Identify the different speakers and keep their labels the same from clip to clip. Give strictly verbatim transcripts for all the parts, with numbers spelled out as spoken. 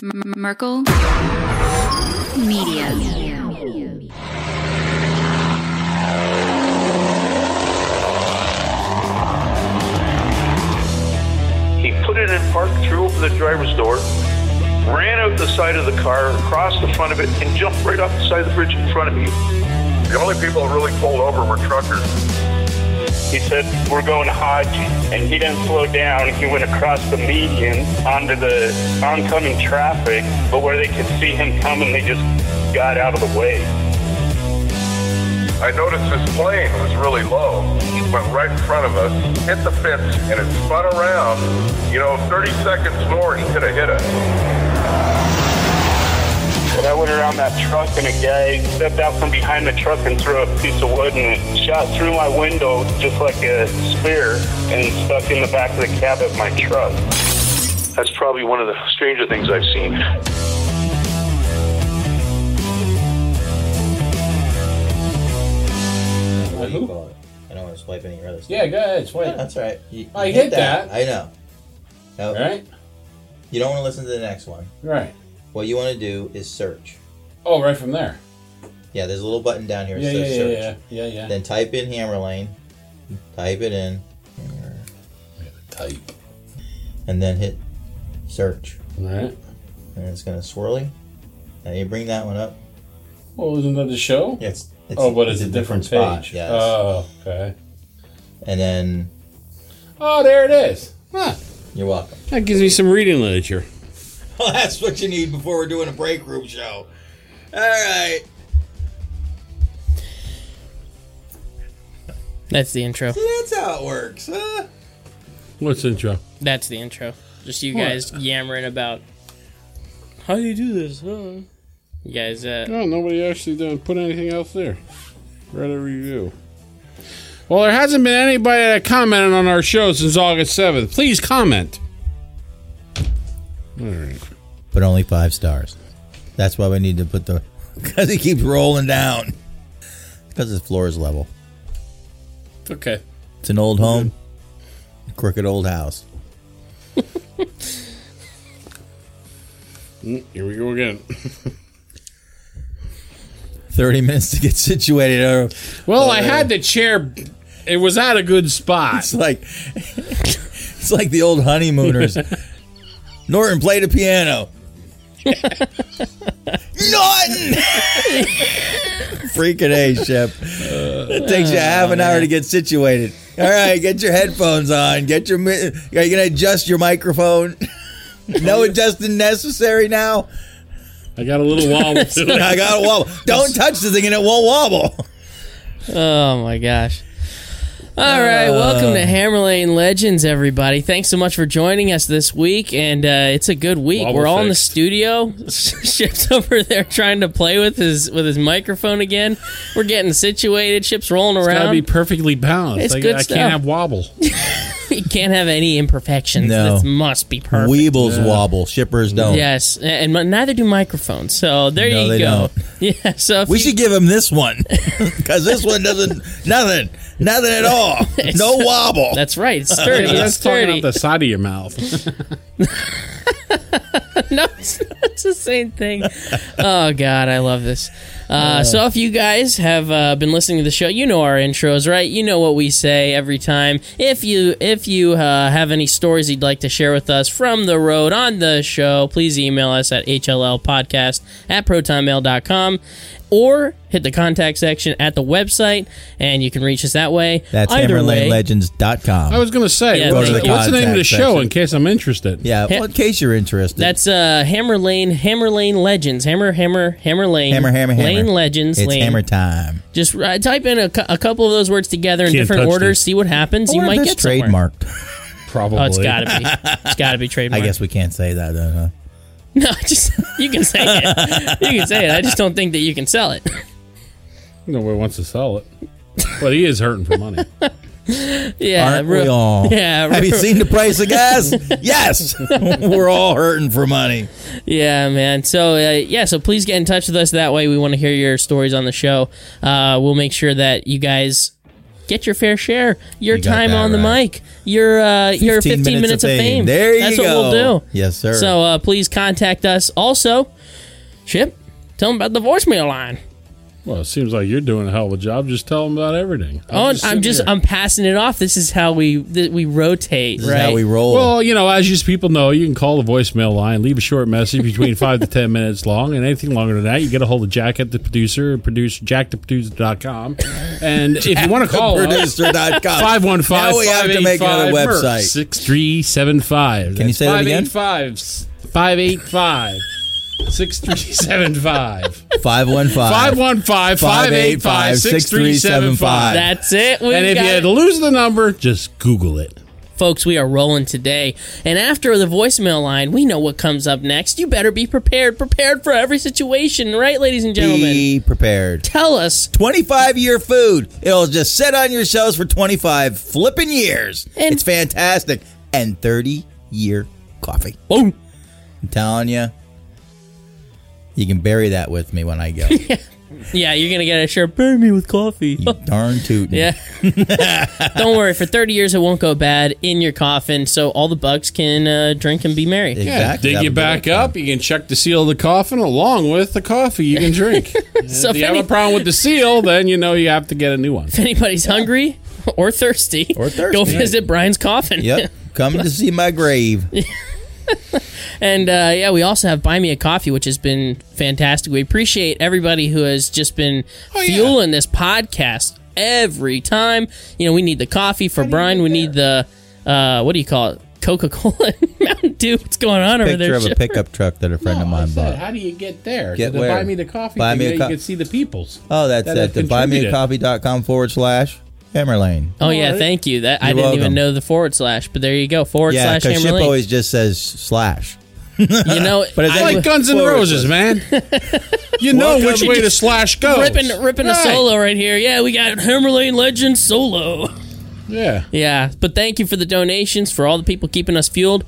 Speaker 1: Merkel Media.
Speaker 2: He put it in park, threw open the driver's door, ran out the side of the car, across the front of it, and jumped right off the side of the bridge in front of me.
Speaker 3: The only people that really pulled over were truckers.
Speaker 4: He said, we're going Hodge, and he didn't slow down. He went across the median onto the oncoming traffic, but where they could see him coming, they just got out of the way.
Speaker 3: I noticed this plane was really low. It went right in front of us, hit the fence, and it spun around. You know, thirty seconds more, he could have hit us.
Speaker 4: And I went around that truck, and a guy stepped out from behind the truck and threw a piece of wood, and it shot through my window just like a spear and stuck in the back of the cab of my truck.
Speaker 2: That's probably one of the stranger things I've seen.
Speaker 5: What do you call it? I don't want to swipe any other stuff.
Speaker 6: Yeah, go ahead, swipe.
Speaker 5: Yeah, that's right. You,
Speaker 6: I
Speaker 5: you
Speaker 6: hit that.
Speaker 5: I know. Now,
Speaker 6: Right?
Speaker 5: You don't want to listen to the next one.
Speaker 6: Right.
Speaker 5: What you want to do is search.
Speaker 6: Oh, right from there.
Speaker 5: Yeah, there's a little button down here that
Speaker 6: Yeah,
Speaker 5: says
Speaker 6: yeah,
Speaker 5: search.
Speaker 6: yeah, yeah, yeah, yeah.
Speaker 5: Then type in Hammerlane. Type it in.
Speaker 6: Type.
Speaker 5: And then hit search.
Speaker 6: All right.
Speaker 5: And it's going to swirly. Now you bring that one up.
Speaker 6: Well, isn't that the show?
Speaker 5: Yeah, it's, it's
Speaker 6: oh, but it's, it's a, a different, different
Speaker 5: page.
Speaker 6: Yes.
Speaker 5: Yes.
Speaker 6: Oh, okay.
Speaker 5: And then...
Speaker 6: Oh, there it is. Huh.
Speaker 5: You're welcome.
Speaker 7: That gives me some reading literature.
Speaker 5: Well, that's what you need before we're doing a break room show. All right.
Speaker 8: That's the intro.
Speaker 5: See, that's how it works, huh?
Speaker 7: What's intro?
Speaker 8: That's the intro. Just you
Speaker 7: What?
Speaker 8: guys yammering about how do you do this, huh? You guys, uh...
Speaker 7: No, nobody actually done put anything else there. Read a review. Well, there hasn't been anybody that commented on our show since August seventh. Please comment. All right.
Speaker 5: But only five stars. That's why we need to put the... Because it keeps rolling down. Because the floor is level.
Speaker 7: Okay.
Speaker 5: It's an old home. A crooked old house.
Speaker 7: Mm, here we go again.
Speaker 5: thirty minutes to get situated.
Speaker 7: Well,
Speaker 5: uh,
Speaker 7: I had the chair... It was at a good spot.
Speaker 5: It's like... It's like the old honeymooners. Norton, play the piano. Norton! Freaking A, Shep. It takes you half an hour to get situated. All right, get your headphones on. Get your. Are you going to adjust your microphone? No adjusting necessary now?
Speaker 7: I got a little wobble to it.
Speaker 5: I got a wobble. Don't touch the thing and it won't wobble.
Speaker 8: Oh, my gosh. All right,
Speaker 5: Uh,
Speaker 8: welcome to Hammerlane Legends, everybody. Thanks so much for joining us this week, and uh, it's a good week.
Speaker 7: Wobble
Speaker 8: We're all in the
Speaker 7: fixed.
Speaker 8: studio. Ship's over there trying to play with his with his microphone again. We're getting situated. Ship's rolling
Speaker 7: It's got to
Speaker 8: around.
Speaker 7: be perfectly balanced.
Speaker 8: It's
Speaker 7: I,
Speaker 8: good
Speaker 7: I
Speaker 8: stuff.
Speaker 7: can't have wobble.
Speaker 8: You can't have any imperfections.
Speaker 5: No.
Speaker 8: This must be perfect.
Speaker 5: Weebles
Speaker 7: Yeah.
Speaker 5: wobble. Shippers don't.
Speaker 8: Yes, and and neither do microphones. So there
Speaker 5: No,
Speaker 8: you
Speaker 5: they
Speaker 8: go.
Speaker 5: don't.
Speaker 8: Yeah, so if
Speaker 5: We
Speaker 8: you,
Speaker 5: should give him this one. Because this one doesn't. Nothing. Nothing at all. No wobble.
Speaker 8: That's right. It's sturdy.
Speaker 7: That's
Speaker 8: It's
Speaker 7: talking
Speaker 8: sturdy.
Speaker 7: out the side of your mouth.
Speaker 8: No, it's, it's the same thing. Oh, God, I love this. Uh, so if you guys have uh, been listening to the show, you know our intros, right? You know what we say every time. If you if you uh, have any stories you'd like to share with us from the road on the show, please email us at h l l podcast at protonmail dot com or hit the contact section at the website, and you can reach us that way.
Speaker 5: That's
Speaker 8: Either
Speaker 5: hammerlane
Speaker 8: way,
Speaker 5: legends dot com.
Speaker 7: I was going to say,
Speaker 8: Yeah,
Speaker 7: what's,
Speaker 8: go to the
Speaker 7: what's the name of the
Speaker 5: contact
Speaker 7: show
Speaker 5: section.
Speaker 7: in case I'm interested?
Speaker 5: Yeah, well, in case you're interested.
Speaker 8: That's uh, Hammer Lane, Hammer Lane Legends, Hammer, Hammer, Hammer Lane,
Speaker 5: Hammer, hammer, hammer.
Speaker 8: Lane Legends,
Speaker 5: It's
Speaker 8: Lane.
Speaker 5: hammer time.
Speaker 8: Just uh, type in a, cou- a couple of those words together in
Speaker 7: Can't
Speaker 8: different
Speaker 7: touch
Speaker 8: orders,
Speaker 7: these.
Speaker 8: see what happens.
Speaker 5: I
Speaker 8: You
Speaker 5: wonder
Speaker 8: might
Speaker 5: if
Speaker 8: get
Speaker 5: that's
Speaker 8: somewhere.
Speaker 5: trademarked.
Speaker 7: Probably.
Speaker 8: Oh, it's gotta be. It's gotta be trademarked.
Speaker 5: I guess we can't say that, though, huh?
Speaker 8: No, just you can say it. You can say it. I just don't think that you can sell it.
Speaker 7: Nobody wants to sell it. But he is hurting for money.
Speaker 8: Yeah,
Speaker 5: Aren't
Speaker 8: real-
Speaker 5: we all?
Speaker 8: Yeah,
Speaker 5: Have you
Speaker 8: real-
Speaker 5: seen the price of gas? Yes. We're all hurting for money.
Speaker 8: Yeah, man. So, uh, yeah, so please get in touch with us. That way we want to hear your stories on the show. Uh, we'll make sure that you guys get your fair share. Your
Speaker 5: You got
Speaker 8: time
Speaker 5: that
Speaker 8: on the
Speaker 5: right.
Speaker 8: mic. Your uh, your fifteen minutes, of fame.
Speaker 5: There you
Speaker 8: That's
Speaker 5: go.
Speaker 8: what we'll do.
Speaker 5: Yes, sir.
Speaker 8: So uh, please contact us. Also, Chip, tell them about the voicemail line.
Speaker 7: Well, it seems like you're doing a hell of a job. Just tell them about everything.
Speaker 8: Oh, I'm
Speaker 7: sitting
Speaker 8: just
Speaker 7: here.
Speaker 8: I'm passing it off. This is how we th- we rotate,
Speaker 5: This
Speaker 8: right?
Speaker 5: is how we roll.
Speaker 7: Well, you know, as you people know, you can call the voicemail line, leave a short message between five to ten minutes long, and anything longer than that, you get a hold of Jack at the producer, produce jack the producer dot com. And if you want to call
Speaker 5: producer dot com.
Speaker 7: five one five
Speaker 5: Now we have to make another website.
Speaker 7: six three seven five.
Speaker 5: Can you say that again?
Speaker 7: five eight five six three seven five.
Speaker 5: five one five
Speaker 7: five one five, five eight five, six three seven five.
Speaker 8: That's it. We
Speaker 7: And if
Speaker 8: got
Speaker 7: you
Speaker 8: it.
Speaker 7: lose the number, just Google it.
Speaker 8: Folks, we are rolling today. And after the voicemail line, we know what comes up next. You better be prepared. Prepared for every situation, right, ladies and gentlemen?
Speaker 5: Be prepared.
Speaker 8: Tell us.
Speaker 5: twenty-five year food. It'll just sit on your shelves for twenty-five flipping years.
Speaker 8: And-
Speaker 5: it's fantastic. And thirty year coffee.
Speaker 8: Boom.
Speaker 5: I'm telling you, you can bury that with me when I go.
Speaker 8: Yeah, you're going to get a shirt. Bury me with coffee.
Speaker 5: You darn tootin'.
Speaker 8: Yeah. Don't worry. For thirty years, it won't go bad in your coffin, so all the bugs can uh, drink and be merry.
Speaker 5: Exactly.
Speaker 7: Yeah, dig
Speaker 5: That
Speaker 7: you
Speaker 5: would be
Speaker 7: back
Speaker 5: like
Speaker 7: up. You can check the seal of the coffin along with the coffee you can drink.
Speaker 8: So
Speaker 7: if you
Speaker 8: if
Speaker 7: have
Speaker 8: any-
Speaker 7: a problem with the seal, then you know you have to get a new one.
Speaker 8: If anybody's hungry or thirsty,
Speaker 5: Or thirsty.
Speaker 8: go visit Brian's coffin.
Speaker 5: Yep. Come to see my grave.
Speaker 8: And uh, yeah, we also have Buy Me a Coffee, which has been fantastic. We appreciate everybody who has just been
Speaker 7: Oh, yeah.
Speaker 8: fueling this podcast every time. You know, we need the coffee for Brian. We need the, uh, what do you call it? Coca-Cola and Mountain Dew. What's going on over
Speaker 5: Picture
Speaker 8: there?
Speaker 5: of a
Speaker 8: Chipper?
Speaker 5: pickup truck that a friend of
Speaker 7: No, I
Speaker 5: mine
Speaker 7: said,
Speaker 5: bought.
Speaker 7: how do you get there?
Speaker 5: Get
Speaker 7: to the
Speaker 5: where?
Speaker 7: Buy me the coffee.
Speaker 5: Buy
Speaker 7: thing,
Speaker 5: me a
Speaker 7: yeah,
Speaker 5: co-
Speaker 7: you can see the peoples.
Speaker 5: Oh, that's
Speaker 7: that
Speaker 5: at
Speaker 7: have
Speaker 5: the buy me a
Speaker 7: contributed.
Speaker 5: coffee dot com forward slash Hammer Lane.
Speaker 8: Oh, yeah,
Speaker 7: Alright.
Speaker 8: thank you. That I
Speaker 5: You're
Speaker 8: didn't even
Speaker 5: welcome.
Speaker 8: know the forward slash, but there you go. Forward
Speaker 5: Yeah,
Speaker 8: slash
Speaker 5: because
Speaker 8: Hammer
Speaker 5: Ship
Speaker 8: Lane.
Speaker 5: always just says slash.
Speaker 8: You know,
Speaker 5: But it's
Speaker 8: I
Speaker 7: Like
Speaker 8: was
Speaker 7: Guns N'
Speaker 5: Forward
Speaker 7: Roses, man. You know
Speaker 5: Welcome.
Speaker 7: which way the slash goes.
Speaker 8: ripping, ripping a
Speaker 7: Right.
Speaker 8: solo right here. Yeah, we got Hammer Lane Legend solo.
Speaker 7: Yeah.
Speaker 8: Yeah, but thank you for the donations, for all the people keeping us fueled.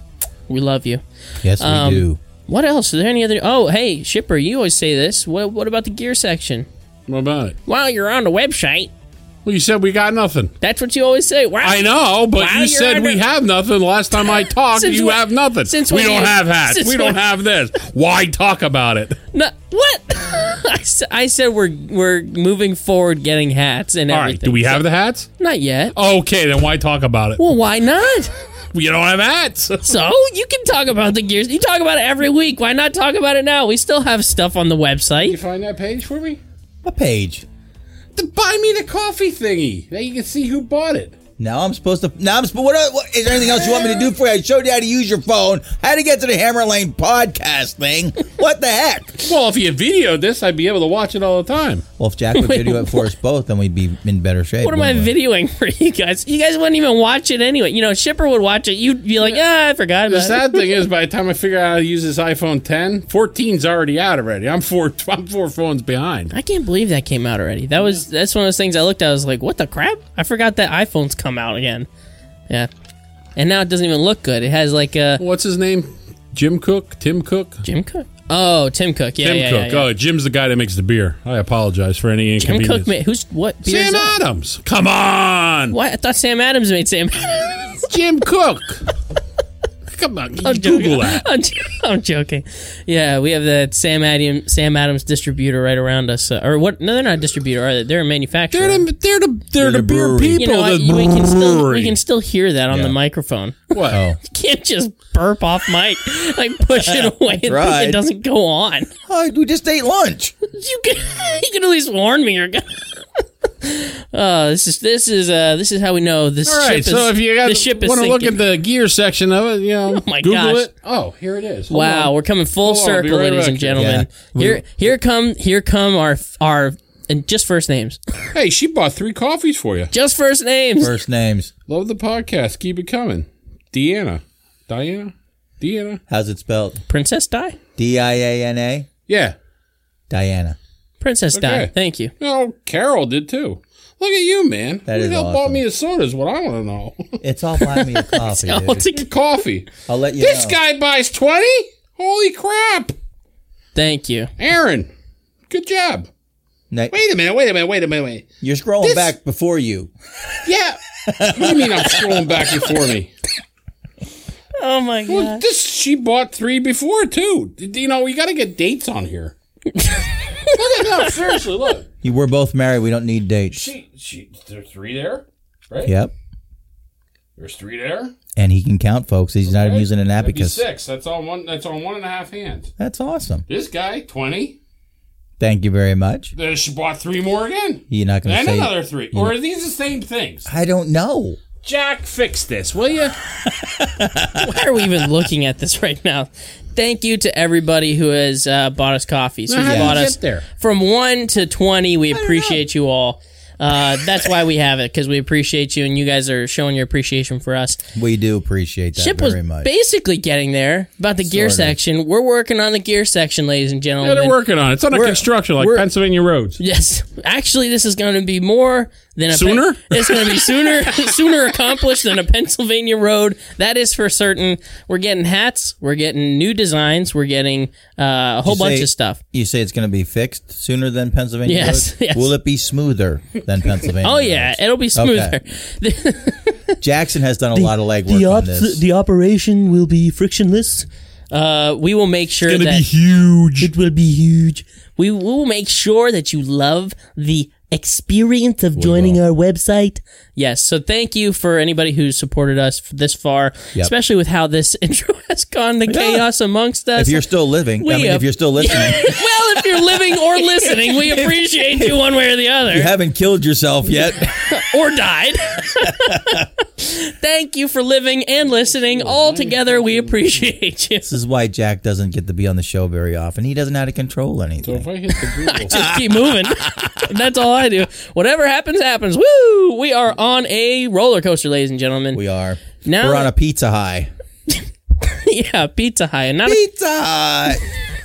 Speaker 8: We love you.
Speaker 5: Yes, we
Speaker 8: Um,
Speaker 5: do.
Speaker 8: What else? Are there any other? Oh, hey, Shipper, you always say this. What, what about the gear section?
Speaker 7: What about it?
Speaker 8: While you're on the website,
Speaker 7: Well, you said we got nothing.
Speaker 8: that's what you always say. Wow.
Speaker 7: I know, but
Speaker 8: While
Speaker 7: you
Speaker 8: you're
Speaker 7: said
Speaker 8: on
Speaker 7: we
Speaker 8: the-
Speaker 7: have nothing. Last time I talked,
Speaker 8: Since
Speaker 7: you
Speaker 8: when-
Speaker 7: have nothing.
Speaker 8: since
Speaker 7: we
Speaker 8: when
Speaker 7: don't
Speaker 8: you-
Speaker 7: have hats.
Speaker 8: since
Speaker 7: We don't
Speaker 8: when-
Speaker 7: have this. Why talk about it?
Speaker 8: No, what? I, s- I said we're we're moving forward, getting hats and
Speaker 7: All
Speaker 8: everything.
Speaker 7: right, do we have
Speaker 8: So-
Speaker 7: the hats?
Speaker 8: Not yet.
Speaker 7: Okay, then why talk about it?
Speaker 8: Well, why not?
Speaker 7: You don't have hats.
Speaker 8: So you can talk about the gears. You talk about it every week. Why not talk about it now? We still have stuff on the
Speaker 7: you
Speaker 8: website.
Speaker 7: find that page for me?
Speaker 5: What page?
Speaker 7: The buy me the coffee thingy. Now you can see who bought it.
Speaker 5: Now I'm supposed to. Now I'm. sp- What, what is there anything else you want me to do for you? I showed you how to use your phone, how to get to the Hammer Lane podcast thing. What the heck?
Speaker 7: Well, if you videoed this, I'd be able to watch it all the time.
Speaker 5: Well, if Jack would
Speaker 8: Wait,
Speaker 5: video it for us both, then we'd be in better shape.
Speaker 8: What am I
Speaker 5: wouldn't we?
Speaker 8: videoing for you guys? You guys wouldn't even watch it anyway. You know, Shipper would watch it. You'd be like, ah, I forgot
Speaker 7: The
Speaker 8: about it.
Speaker 7: sad thing is, by the time I figure out how to use this iPhone ten, fourteen's already out already. I'm four. I'm four phones behind.
Speaker 8: I can't believe that came out already. That was that's one of those things I looked at. I was like, what the crap? I forgot that iPhone's come out again. Yeah, and now it doesn't even look good. It has like a
Speaker 7: What's his name? Jim Cook? Tim Cook?
Speaker 8: Jim Cook. Oh, Tim Cook. Yeah,
Speaker 7: Tim
Speaker 8: yeah,
Speaker 7: Cook.
Speaker 8: yeah, yeah.
Speaker 7: Oh, Jim's the guy that makes the beer. I apologize for any
Speaker 8: Tim
Speaker 7: inconvenience.
Speaker 8: Cook. Ma- who's what? Beer is
Speaker 7: Sam
Speaker 8: that?
Speaker 7: Adams. Come on.
Speaker 8: What? I thought Sam Adams made Sam.
Speaker 7: Jim Cook. Come on.
Speaker 8: I'm
Speaker 7: Google
Speaker 8: joking.
Speaker 7: that.
Speaker 8: I'm, jo- I'm joking. Yeah, we have that Sam Adams Sam Adams distributor right around us. Uh, or what? No, they're not a distributor, are they? They're a manufacturer.
Speaker 7: They're the, they're the, they're the
Speaker 5: the
Speaker 7: beer
Speaker 5: brewery.
Speaker 7: people.
Speaker 8: you know, I,
Speaker 7: the
Speaker 8: we can still
Speaker 7: brewery.
Speaker 8: we can still hear that on
Speaker 5: Yeah.
Speaker 8: the microphone.
Speaker 7: What?
Speaker 5: Oh,
Speaker 8: You can't just burp off mic, like push it away and think
Speaker 5: Tried.
Speaker 8: it doesn't go on.
Speaker 5: oh, we just ate lunch.
Speaker 8: You can you can at least warn me. Or oh, this is this is uh this is how we know this
Speaker 7: All
Speaker 8: ship
Speaker 7: right,
Speaker 8: is.
Speaker 7: so if you
Speaker 8: the
Speaker 7: guys
Speaker 8: ship is
Speaker 7: want to look
Speaker 8: sinking.
Speaker 7: at the gear section of it, you know,
Speaker 8: Oh my
Speaker 7: Google
Speaker 8: gosh.
Speaker 7: it. Oh, here it is. Hold
Speaker 8: Wow,
Speaker 7: on.
Speaker 8: we're coming full
Speaker 7: Hold on, I'll be
Speaker 8: circle,
Speaker 7: right
Speaker 8: ladies
Speaker 7: back
Speaker 8: and
Speaker 7: here.
Speaker 8: gentlemen.
Speaker 5: Yeah.
Speaker 8: Here, here come, here come our our and just first names,
Speaker 7: Hey, she bought three coffees for you.
Speaker 8: just first names.
Speaker 5: First names.
Speaker 7: Love the podcast. Keep it coming. Deanna. Diana? Deanna?
Speaker 5: How's it spelled?
Speaker 8: Princess Di,
Speaker 5: D I A N A.
Speaker 7: Yeah.
Speaker 5: Diana.
Speaker 8: Princess Di.
Speaker 7: Okay.
Speaker 8: Thank you.
Speaker 7: No, Carol did too. Look at you, man.
Speaker 5: That
Speaker 7: Who
Speaker 5: is
Speaker 7: the hell
Speaker 5: awesome.
Speaker 7: bought me a soda is what I want to know.
Speaker 5: It's all buy me a coffee,
Speaker 8: All
Speaker 5: dude.
Speaker 8: together.
Speaker 7: Coffee.
Speaker 5: I'll let you
Speaker 7: This
Speaker 5: know.
Speaker 7: guy buys twenty? Holy crap.
Speaker 8: Thank you.
Speaker 7: Aaron, good job.
Speaker 5: Ne-
Speaker 7: Wait a minute, wait a minute, wait a minute, wait.
Speaker 5: You're scrolling
Speaker 7: This-
Speaker 5: back before you.
Speaker 7: Yeah. What do you mean I'm scrolling back before me?
Speaker 8: Oh my
Speaker 7: Well,
Speaker 8: god.
Speaker 7: this she bought three before too. You know, we got to get dates on here. Look at no, seriously, look.
Speaker 5: You were both married. We don't need dates.
Speaker 7: She, she, there's three there, right?
Speaker 5: Yep.
Speaker 7: There's three there.
Speaker 5: And he can count, folks. He's not
Speaker 7: Right?
Speaker 5: using an
Speaker 7: That'd be
Speaker 5: abacus.
Speaker 7: six. That's on one. That's on one and a half hands.
Speaker 5: That's awesome.
Speaker 7: This guy, twenty.
Speaker 5: Thank you very much.
Speaker 7: Then she bought three more again,
Speaker 5: You're not going to
Speaker 7: and
Speaker 5: say
Speaker 7: another three.
Speaker 5: you
Speaker 7: Or
Speaker 5: know-
Speaker 7: are these the same things?
Speaker 5: I don't know.
Speaker 7: Jack, fix this, will you?
Speaker 8: Why are we even looking at this right now? Thank you to everybody who has uh, bought us coffee. So
Speaker 7: Now, how
Speaker 8: you
Speaker 7: did
Speaker 8: bought
Speaker 7: you
Speaker 8: us
Speaker 7: get there?
Speaker 8: from one to twenty. We appreciate you all. Uh, that's why we have it, because we appreciate you, and you guys are showing your appreciation for us.
Speaker 5: We do appreciate that
Speaker 8: Ship was
Speaker 5: very much.
Speaker 8: basically getting there about the gear
Speaker 5: Sort of.
Speaker 8: section. We're working on the gear section, ladies and
Speaker 7: Yeah,
Speaker 8: gentlemen.
Speaker 7: they're working on it. It's under
Speaker 8: We're-
Speaker 7: construction, like
Speaker 8: we're-
Speaker 7: Pennsylvania roads.
Speaker 8: Yes, actually, this is going to be more than a
Speaker 7: Sooner?
Speaker 8: it's going to be sooner, sooner accomplished than a Pennsylvania road. That is for certain. We're getting hats. We're getting new designs. We're getting uh, a whole
Speaker 5: You
Speaker 8: bunch
Speaker 5: say-
Speaker 8: of stuff.
Speaker 5: You say it's going to be fixed sooner than Pennsylvania
Speaker 8: Yes,
Speaker 5: Road?
Speaker 8: yes.
Speaker 5: Will it be smoother than Pennsylvania
Speaker 8: Oh yeah,
Speaker 5: roads?
Speaker 8: it'll be smoother.
Speaker 5: Jackson has done a lot of legwork on this.
Speaker 8: the operation will be frictionless. Uh, we will make sure that
Speaker 7: huge.
Speaker 8: it will be huge. We will make sure that you love the experience of joining our website. Yes, so thank you for anybody who's supported us f- this far,
Speaker 5: Yep.
Speaker 8: especially with how this intro has gone, the chaos amongst us.
Speaker 5: If you're still living,
Speaker 8: We
Speaker 5: I mean,
Speaker 8: have-
Speaker 5: if you're still listening,
Speaker 8: well, if you're living or listening, we appreciate you one way or the other.
Speaker 5: you haven't killed yourself yet.
Speaker 8: or died. Thank you for living and listening. All together, we appreciate you.
Speaker 5: This is why Jack doesn't get to be on the show very often. He doesn't know how to control
Speaker 7: So
Speaker 5: anything.
Speaker 7: if I hit the Google,
Speaker 8: Just keep moving. That's all I do. Whatever happens, happens. Woo! We are on a roller coaster, ladies and gentlemen.
Speaker 5: We are.
Speaker 8: Now-
Speaker 5: We're on a pizza high.
Speaker 8: yeah, Pizza High, and not a,
Speaker 5: Pizza high.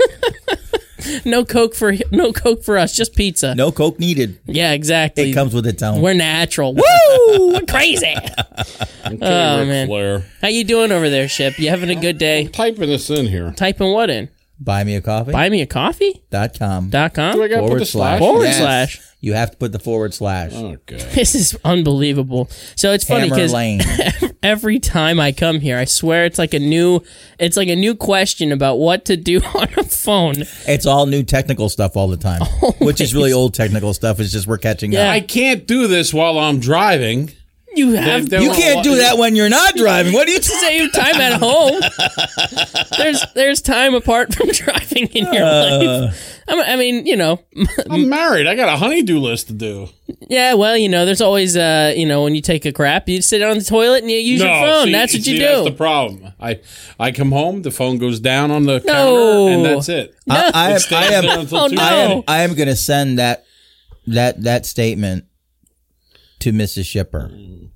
Speaker 8: no Coke for no Coke for us, just pizza.
Speaker 5: No Coke needed.
Speaker 8: Yeah, exactly.
Speaker 5: It comes with its own.
Speaker 8: We're natural. Woo! We're crazy.
Speaker 7: okay,
Speaker 8: Oh,
Speaker 7: Ric
Speaker 8: man.
Speaker 7: Flair.
Speaker 8: How you doing over there, Ship? You having a good day?
Speaker 7: Typing this in here.
Speaker 8: Typing what in?
Speaker 5: Buy me a coffee.
Speaker 8: Buy me a coffee
Speaker 5: dot com.
Speaker 8: dot com.
Speaker 7: Do I got to put
Speaker 5: Forward
Speaker 7: the slash?
Speaker 5: slash.
Speaker 8: Forward
Speaker 5: Yes.
Speaker 8: slash.
Speaker 5: You have to put the forward slash.
Speaker 7: Okay.
Speaker 8: This is unbelievable. So it's funny
Speaker 5: Hammer
Speaker 8: because
Speaker 5: Lane.
Speaker 8: every time I come here, I swear it's like a new, it's like a new question about what to do on a phone.
Speaker 5: It's all new technical stuff all the time, which is really old technical stuff. It's just we're catching
Speaker 8: Yeah.
Speaker 5: up.
Speaker 7: I can't do this while I'm driving.
Speaker 8: You have
Speaker 7: They- they
Speaker 5: You
Speaker 7: won't
Speaker 5: can't
Speaker 7: let
Speaker 5: do
Speaker 7: me-
Speaker 5: that when you're not driving. What are you
Speaker 8: to
Speaker 5: talking?
Speaker 8: save time at home. There's there's time apart from driving in your life. I'm, I mean, you know,
Speaker 7: I'm married. I got a honeydew list to do.
Speaker 8: yeah. Well, you know, there's always, uh, you know, when you take a crap, you sit on the toilet and you use your
Speaker 7: No,
Speaker 8: phone.
Speaker 7: see-
Speaker 8: that's what you
Speaker 7: see,
Speaker 8: do.
Speaker 7: That's the problem. I I come home, the phone goes down on the
Speaker 8: No.
Speaker 7: counter, and that's it.
Speaker 5: I, I,
Speaker 7: It
Speaker 5: am,
Speaker 7: stays
Speaker 5: I
Speaker 7: there
Speaker 5: am.
Speaker 7: until
Speaker 8: Oh,
Speaker 7: two
Speaker 8: no.
Speaker 5: I
Speaker 7: a.m.
Speaker 5: am. I am going to send that that that statement to Missus Shipper.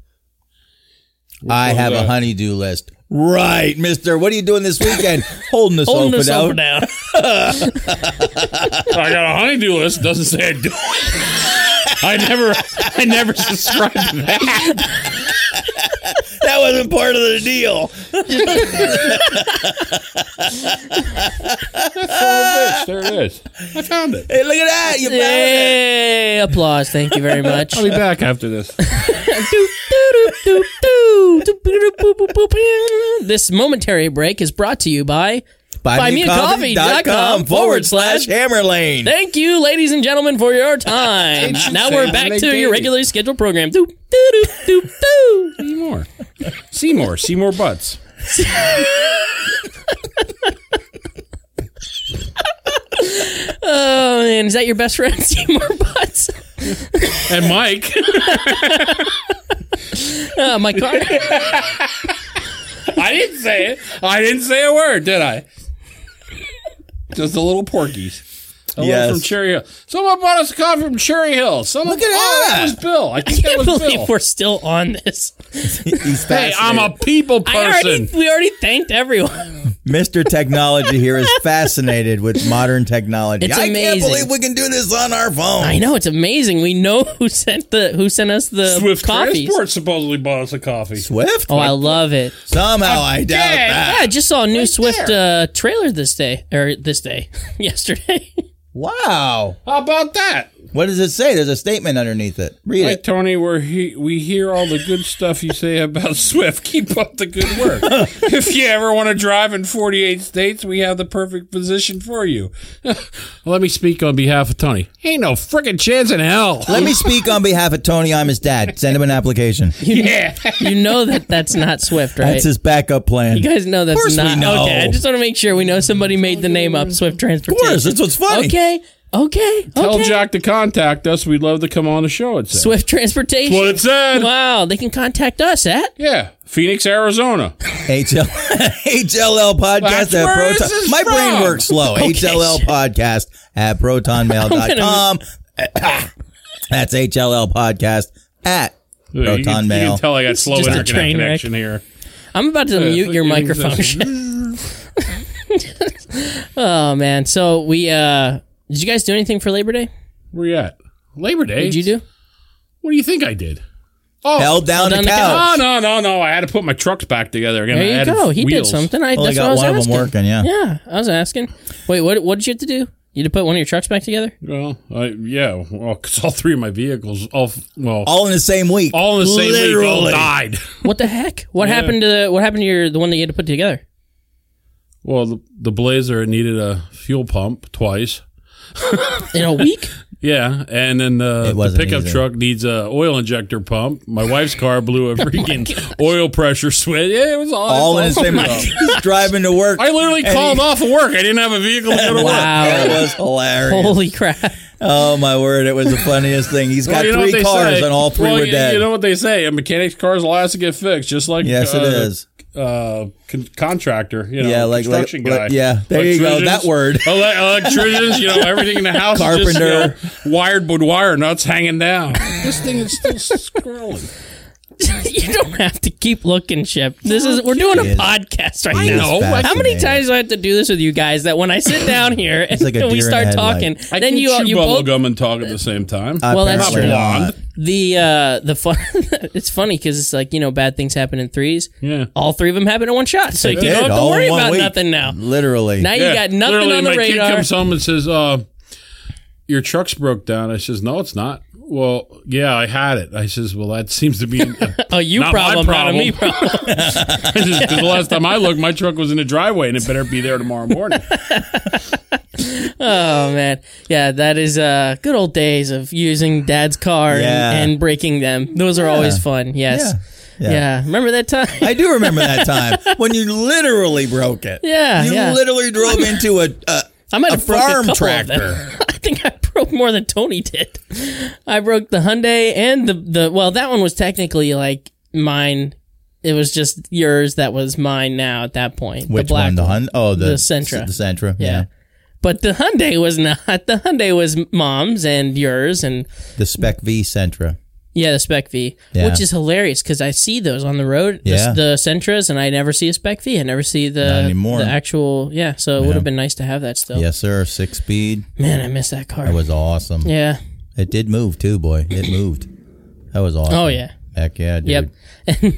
Speaker 5: I
Speaker 7: one's
Speaker 5: have a
Speaker 7: that?
Speaker 5: honeydew list. Right, Mister. What are you doing this weekend? Holding the
Speaker 8: Holding the
Speaker 5: sofa
Speaker 8: sofa
Speaker 5: down.
Speaker 8: down.
Speaker 7: I got a honeydew list. Doesn't say I do it. I never, I never subscribed to that.
Speaker 5: That wasn't part of the deal.
Speaker 7: Bitch, there it is. I found it.
Speaker 5: Hey, look at that! You found it.
Speaker 8: Yay! Applause. Thank you very much.
Speaker 7: I'll be back after this.
Speaker 8: This momentary break is brought to you by
Speaker 5: Buymeacoffee dot com forward slash Hammer Lane.
Speaker 8: Thank you, ladies and gentlemen, for your time. Now
Speaker 7: say
Speaker 8: we're
Speaker 7: that
Speaker 8: back
Speaker 7: make
Speaker 8: to your
Speaker 7: daily.
Speaker 8: regularly scheduled program. Doop, doop, doop, doop.
Speaker 7: Seymour. Seymour. Seymour Butts.
Speaker 8: Oh man, is that your best friend, Seymour Butts?
Speaker 7: And Mike.
Speaker 8: Uh, my car.
Speaker 7: I didn't say it. I didn't say a word, did I? Just a little Porkies. Hello
Speaker 5: Yes.
Speaker 7: from Cherry Hill. Someone bought us a coffee from Cherry Hill. Someone,
Speaker 5: Look at
Speaker 7: oh,
Speaker 5: that.
Speaker 7: that was Bill. I
Speaker 8: I
Speaker 7: think that
Speaker 8: can't
Speaker 7: was
Speaker 8: believe
Speaker 7: Bill.
Speaker 8: we're still on this.
Speaker 5: He's
Speaker 7: Hey, I'm a
Speaker 5: fascinated.
Speaker 7: people
Speaker 8: I already,
Speaker 7: person.
Speaker 8: we already thanked everyone.
Speaker 5: Mister Technology here is fascinated with modern technology.
Speaker 8: It's
Speaker 5: I can't
Speaker 8: amazing.
Speaker 5: believe we can do this on our phone.
Speaker 8: I know, it's amazing. We know who sent the who sent us the
Speaker 7: Swift
Speaker 8: coffees.
Speaker 7: Transport supposedly bought us a coffee.
Speaker 5: Swift?
Speaker 8: Oh, I love it.
Speaker 5: Somehow I doubt
Speaker 7: dead.
Speaker 5: that.
Speaker 8: Yeah, I just saw a new
Speaker 7: Right
Speaker 8: Swift uh, trailer this day or this day, yesterday.
Speaker 5: Wow.
Speaker 7: How about that?
Speaker 5: What does it say? There's a statement underneath it. Read
Speaker 7: Hi,
Speaker 5: it.
Speaker 7: Tony. We're he- we hear all the good stuff you say about Swift. Keep up the good work. If you ever want to drive in forty-eight states, we have the perfect position for you. Let me speak on behalf of Tony. Ain't no freaking chance in hell.
Speaker 5: Let me speak on behalf of Tony. I'm his dad. Send him an application.
Speaker 7: Yeah.
Speaker 8: You know that that's not Swift, right?
Speaker 5: That's his backup plan.
Speaker 8: You guys know that's
Speaker 5: Of course
Speaker 8: not.
Speaker 5: we know.
Speaker 8: Okay, I just want to make sure we know somebody made the name up, Swift Transportation.
Speaker 5: Of course, that's what's funny.
Speaker 8: Okay, okay,
Speaker 7: Tell
Speaker 8: okay.
Speaker 7: Jack to contact us. We'd love to come on the show. It said.
Speaker 8: Swift Transportation.
Speaker 7: That's what it said.
Speaker 8: Wow, they can contact us at.
Speaker 7: Yeah, Phoenix, Arizona.
Speaker 5: H L H L L podcast
Speaker 7: That's
Speaker 5: at
Speaker 7: where
Speaker 5: Proton.
Speaker 7: this is
Speaker 5: My brain
Speaker 7: from.
Speaker 5: works slow.
Speaker 8: Okay,
Speaker 5: H L L
Speaker 8: sure.
Speaker 5: podcast at proton mail dot com. That's H L L podcast at
Speaker 7: You can,
Speaker 5: proton
Speaker 7: you
Speaker 5: mail.
Speaker 7: can tell I got slow
Speaker 8: just a
Speaker 7: internet
Speaker 8: train wreck.
Speaker 7: connection here.
Speaker 8: I'm about to
Speaker 7: Uh,
Speaker 8: mute your
Speaker 7: fucking
Speaker 8: microphone.
Speaker 7: existence.
Speaker 8: Oh man, so we uh did you guys do anything for Labor Day?
Speaker 7: Where you at? Labor Day.
Speaker 8: What did you do?
Speaker 7: What do you think I did? Oh,
Speaker 5: Held down
Speaker 8: Held
Speaker 5: the
Speaker 8: down the
Speaker 5: couch.
Speaker 7: no, no, no, no. I had to put my trucks back together again. I
Speaker 8: There you
Speaker 7: added
Speaker 8: go. He
Speaker 7: wheels.
Speaker 8: did something. I,
Speaker 5: Only
Speaker 8: that's what I
Speaker 5: got
Speaker 8: was
Speaker 5: one of
Speaker 8: asking.
Speaker 5: them working, yeah.
Speaker 8: Yeah, I was asking. Wait, what? What did you have to do? You had to put one of your trucks back together?
Speaker 7: Well, I, yeah. Well, because all three of my vehicles, all well, all,
Speaker 5: All in the same week.
Speaker 7: in the same week, all
Speaker 5: Literally.
Speaker 7: died.
Speaker 8: What the heck? What
Speaker 7: Yeah.
Speaker 8: happened to the, what happened to your the one that you had to put together?
Speaker 7: Well, the, the Blazer needed a fuel pump twice.
Speaker 8: In a week?
Speaker 7: Yeah, and then the,
Speaker 5: It
Speaker 7: the
Speaker 5: wasn't
Speaker 7: pickup
Speaker 5: easy.
Speaker 7: truck needs a oil injector pump. My wife's car blew a freaking oil pressure switch. Yeah, it was all,
Speaker 5: All in the
Speaker 7: it's all-
Speaker 5: same week. He's driving to work.
Speaker 7: I literally
Speaker 5: and
Speaker 7: called
Speaker 5: he-
Speaker 7: off of work. I didn't have a vehicle to go to work.
Speaker 8: Wow.
Speaker 5: That was hilarious.
Speaker 8: Holy crap.
Speaker 5: Oh, my word. It was the funniest thing. He's got
Speaker 7: Well, you know what
Speaker 5: three
Speaker 7: they
Speaker 5: cars
Speaker 7: say.
Speaker 5: and all three
Speaker 7: Well,
Speaker 5: were
Speaker 7: you,
Speaker 5: dead.
Speaker 7: You know what they say? A mechanic's car is the last to get fixed, just like
Speaker 5: Yes,
Speaker 7: uh,
Speaker 5: it is.
Speaker 7: Uh, con- contractor, you know,
Speaker 5: Yeah, like-
Speaker 7: construction
Speaker 5: like-
Speaker 7: guy.
Speaker 5: like- yeah, there you go, that
Speaker 7: Electricians-
Speaker 5: word.
Speaker 7: Ele- electricians, you know, everything in the house is just, you
Speaker 5: Carpenter.
Speaker 7: know, wired with wire nuts hanging down. This thing is still scrolling.
Speaker 8: You don't have to keep looking, Chip. This is we're doing a
Speaker 5: It is.
Speaker 8: podcast right
Speaker 7: I
Speaker 8: now.
Speaker 7: know.
Speaker 5: It's
Speaker 8: How many
Speaker 5: fascinating.
Speaker 8: times do I have to do this with you guys that when I sit down here and
Speaker 5: like a
Speaker 8: we
Speaker 5: deer in
Speaker 8: start
Speaker 5: a
Speaker 8: talking,
Speaker 5: headlight.
Speaker 7: I
Speaker 8: then
Speaker 7: can
Speaker 8: you
Speaker 7: chew
Speaker 8: you
Speaker 7: bubble
Speaker 8: both
Speaker 7: gum and talk at the same time.
Speaker 8: Well, that's
Speaker 5: Apparently
Speaker 8: true.
Speaker 5: not.
Speaker 8: the uh the fun it's funny because it's like, you know, bad things happen in threes.
Speaker 7: Yeah.
Speaker 8: All three of them happen in one shot, so you
Speaker 5: Did,
Speaker 8: don't have to
Speaker 5: all in
Speaker 8: worry
Speaker 5: one
Speaker 8: about
Speaker 5: week.
Speaker 8: nothing now.
Speaker 5: Literally.
Speaker 8: Now you
Speaker 7: Yeah,
Speaker 8: got nothing
Speaker 7: literally,
Speaker 8: on the
Speaker 7: my
Speaker 8: radar.
Speaker 7: kid comes home and says, uh, your truck's broke down. I says, no, it's not. Well, yeah, I had it. I says, well, that seems to be
Speaker 8: Oh, you
Speaker 7: not my
Speaker 8: problem, not a
Speaker 7: problem.
Speaker 8: me problem.
Speaker 7: Because the last time I looked, my truck was in the driveway, and it better be there tomorrow morning.
Speaker 8: Oh man, yeah, that is uh good old days of using Dad's car
Speaker 5: Yeah.
Speaker 8: and, and breaking them. Those are always fun. Yes,
Speaker 5: Yeah.
Speaker 8: yeah.
Speaker 5: Yeah.
Speaker 8: Remember that time?
Speaker 5: I do remember that time when you literally broke it.
Speaker 8: Yeah,
Speaker 5: You
Speaker 8: yeah.
Speaker 5: literally drove into a, a,
Speaker 8: I might
Speaker 5: a
Speaker 8: have broke
Speaker 5: farm
Speaker 8: a couple of them.
Speaker 5: tractor.
Speaker 8: I think I broke more than Tony did. I broke the Hyundai and the the well, that one was technically like mine. It was just yours that was mine now at that point.
Speaker 5: Which
Speaker 8: the black
Speaker 5: one? The Hun? Oh, the,
Speaker 8: The Sentra.
Speaker 5: The Sentra.
Speaker 8: Yeah.
Speaker 5: Yeah.
Speaker 8: But the Hyundai was not. The Hyundai was mom's and yours, and
Speaker 5: The Spec V Sentra.
Speaker 8: yeah, the Spec V,
Speaker 5: Yeah.
Speaker 8: which is hilarious because I see those on the road, the,
Speaker 5: Yeah.
Speaker 8: the Sentras, and I never see a Spec V. I never see the
Speaker 5: Not anymore.
Speaker 8: the actual. Yeah, so it would have been nice to have that still.
Speaker 5: Yes, sir. Six speed.
Speaker 8: Man, I miss that car.
Speaker 5: That was awesome.
Speaker 8: yeah.
Speaker 5: It did move too, boy. It moved. That was awesome.
Speaker 8: Oh yeah.
Speaker 5: Heck yeah, dude.
Speaker 8: Yep. And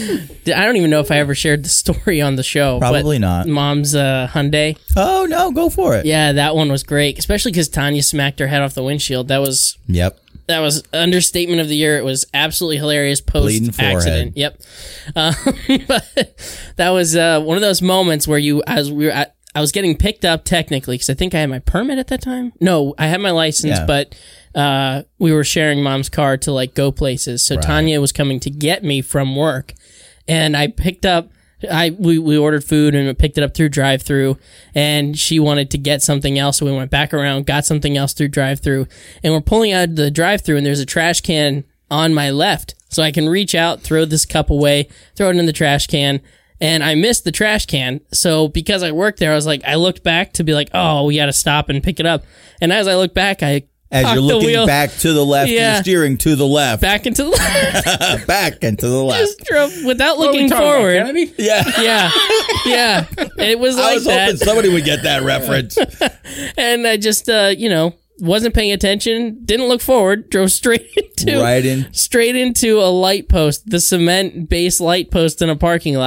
Speaker 8: I don't even know if I ever shared the story on the show.
Speaker 5: Probably
Speaker 8: but
Speaker 5: not.
Speaker 8: Mom's uh, Hyundai.
Speaker 5: Oh no, go for it.
Speaker 8: Yeah, that one was great, especially because Tanya smacked her head off the windshield. That was
Speaker 5: Yep.
Speaker 8: that was understatement of the year. It was absolutely hilarious post
Speaker 5: Bleeding
Speaker 8: accident.
Speaker 5: forehead.
Speaker 8: Yep. Um, but that was uh, one of those moments where you, as we were, at, I was getting picked up technically because I think I had my permit at that time. No, I had my license,
Speaker 5: Yeah.
Speaker 8: but uh, we were sharing Mom's car to like go places. So
Speaker 5: Right.
Speaker 8: Tanya was coming to get me from work, and I picked up. I we, we ordered food and picked it up through drive through, and she wanted to get something else, so we went back around, got something else through drive through, and we're pulling out the drive through, and there's a trash can on my left, so I can reach out, throw this cup away, throw it in the trash can, and I missed the trash can. So because I worked there, I was like, I looked back to be like, oh, we got to stop and pick it up, and as I look back, I
Speaker 5: As
Speaker 8: cocked
Speaker 5: you're
Speaker 8: the
Speaker 5: looking
Speaker 8: wheel
Speaker 5: back to the left,
Speaker 8: Yeah.
Speaker 5: you're steering to the left.
Speaker 8: back into the left,
Speaker 5: Back and to the left.
Speaker 8: just drove without
Speaker 7: What are we
Speaker 8: looking
Speaker 7: talking about,
Speaker 8: forward.
Speaker 7: Kennedy?
Speaker 5: Yeah.
Speaker 8: Yeah, yeah, it was
Speaker 5: I
Speaker 8: like
Speaker 5: was
Speaker 8: that.
Speaker 5: hoping somebody would get that reference.
Speaker 8: And I just, uh, you know, wasn't paying attention, didn't look forward, drove straight into
Speaker 5: Right in.
Speaker 8: straight into a light post, the cement base light post in a parking lot.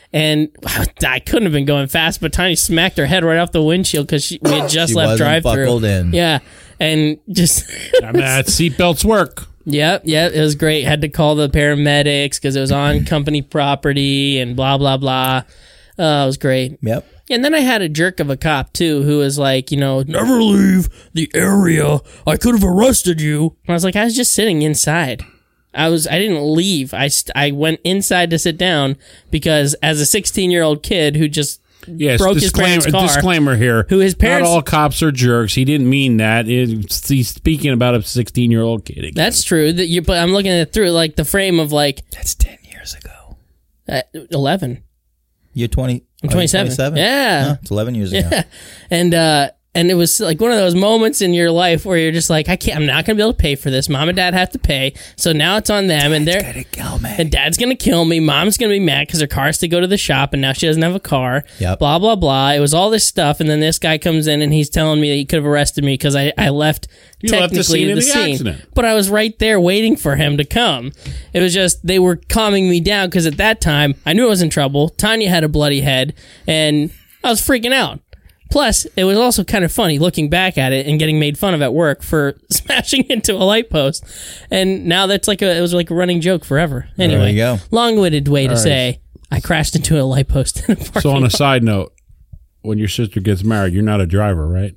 Speaker 8: And I couldn't have been going fast, but Tiny smacked her head right off the windshield because we had just
Speaker 5: She
Speaker 8: left
Speaker 5: wasn't
Speaker 8: drive through.
Speaker 5: buckled in.
Speaker 8: Yeah, and just
Speaker 7: I mean, that seatbelts work.
Speaker 8: Yep, yep, it was great. Had to call the paramedics because it was on company property and blah blah blah. Uh, it was great.
Speaker 5: Yep.
Speaker 8: And then I had a jerk of a cop too, who was like, you know, never leave the area. I could have arrested you. And I was like, I was just sitting inside. I was. I didn't leave. I st- I went inside to sit down because as a sixteen-year-old kid who just
Speaker 7: Yes,
Speaker 8: broke his
Speaker 7: disclaimer,
Speaker 8: parents' car,
Speaker 7: disclaimer here.
Speaker 8: who his parents-
Speaker 7: Not all cops are jerks. He didn't mean that. It's, he's speaking about a sixteen-year-old kid again.
Speaker 8: That's true. That you, but I'm looking at it through like the frame of like
Speaker 5: That's ten years ago.
Speaker 8: uh, eleven.
Speaker 5: You're twenty.
Speaker 8: I'm twenty-seven. Yeah.
Speaker 5: Huh, it's eleven years ago.
Speaker 8: Yeah. And uh and it was like one of those moments in your life where you're just like, I can't, I'm not gonna be able to pay for this. Mom and dad have to pay, so now it's on them, and they're
Speaker 5: Gotta kill me.
Speaker 8: and dad's gonna kill me. Mom's gonna be mad because her car has to go to the shop, and now she doesn't have a car.
Speaker 5: Yep.
Speaker 8: Blah blah blah. It was all this stuff, and then this guy comes in and he's telling me that he could have arrested me because I I left
Speaker 7: You left the
Speaker 8: technically
Speaker 7: scene
Speaker 8: the,
Speaker 7: of the
Speaker 8: scene,
Speaker 7: accident.
Speaker 8: but I was right there waiting for him to come. It was just they were calming me down because at that time I knew I was in trouble. Tanya had a bloody head, and I was freaking out. Plus, it was also kind of funny looking back at it and getting made fun of at work for smashing into a light post. And now that's like a, it was like a running joke forever. Anyway,
Speaker 5: There you go.
Speaker 8: long-winded way to
Speaker 7: right.
Speaker 8: say I crashed into a light post in a parking
Speaker 7: So on a
Speaker 8: lot.
Speaker 7: side note, when your sister gets married, you're not a driver, right?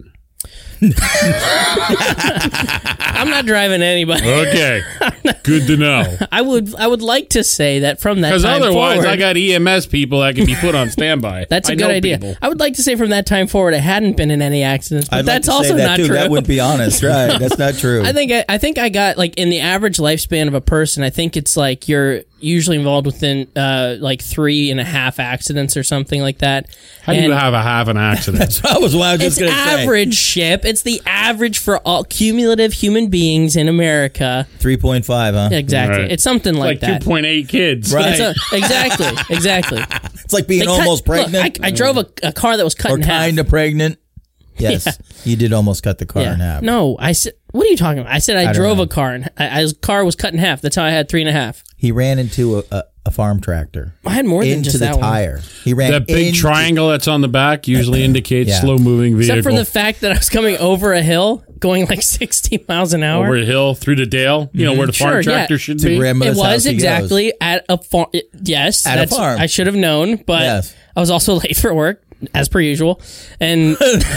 Speaker 8: I'm not driving anybody.
Speaker 7: Okay. Good to know.
Speaker 8: I would I would like to say that from that
Speaker 7: Because
Speaker 8: time
Speaker 7: otherwise,
Speaker 8: forward,
Speaker 7: I got E M S people that can be put on standby.
Speaker 8: that's a
Speaker 7: I
Speaker 8: good
Speaker 7: know
Speaker 8: idea.
Speaker 7: people.
Speaker 8: I would like to say from that time forward, I hadn't been in any accidents, but
Speaker 5: I'd
Speaker 8: that's
Speaker 5: like to
Speaker 8: also
Speaker 5: say that
Speaker 8: not
Speaker 5: too.
Speaker 8: true.
Speaker 5: That wouldn't be honest, right? That's not true.
Speaker 8: I think I, I think I got like in the average lifespan of a person. I think it's like you're usually involved within uh, like three and a half accidents or something like that.
Speaker 7: How do you
Speaker 8: And
Speaker 7: have a half an accident?
Speaker 5: That's what I was, what I was
Speaker 8: It's
Speaker 5: just going to say.
Speaker 8: average, Ship. It's the average for all cumulative human beings in America.
Speaker 5: three point five, huh?
Speaker 8: Exactly.
Speaker 7: Right.
Speaker 8: It's something like,
Speaker 7: like two
Speaker 8: that.
Speaker 7: point eight kids.
Speaker 5: Right.
Speaker 8: It's a- exactly. Exactly.
Speaker 5: It's like being
Speaker 8: They cut-
Speaker 5: almost
Speaker 8: look,
Speaker 5: pregnant
Speaker 8: I, I drove a, a car that was cut
Speaker 5: or
Speaker 8: in half.
Speaker 5: kind of pregnant. Yes, you did almost cut the car
Speaker 8: Yeah.
Speaker 5: in half.
Speaker 8: No, I said. What are you talking about? I said I,
Speaker 5: don't
Speaker 8: drove
Speaker 5: know.
Speaker 8: a car and I, I, his car was cut in half. That's how I had three and a half.
Speaker 5: He ran into a, a, a farm tractor.
Speaker 8: I had more than
Speaker 5: into
Speaker 8: just
Speaker 5: the
Speaker 8: that one.
Speaker 5: tire. He ran
Speaker 7: That big
Speaker 5: into-
Speaker 7: triangle that's on the back usually indicates
Speaker 5: Yeah.
Speaker 7: slow moving vehicle.
Speaker 8: Except for the fact that I was coming over a hill, going like sixty miles an hour.
Speaker 7: Over a hill, through the dale, you know, where the farm
Speaker 8: Sure, yeah.
Speaker 7: tractor should
Speaker 5: To
Speaker 7: be.
Speaker 5: grandmother's
Speaker 8: It
Speaker 5: house
Speaker 8: was
Speaker 5: he goes.
Speaker 8: exactly at a farm. Yes,
Speaker 5: At a
Speaker 8: that's,
Speaker 5: farm.
Speaker 8: I should have known, but
Speaker 5: Yes.
Speaker 8: I was also late for work, as per usual. And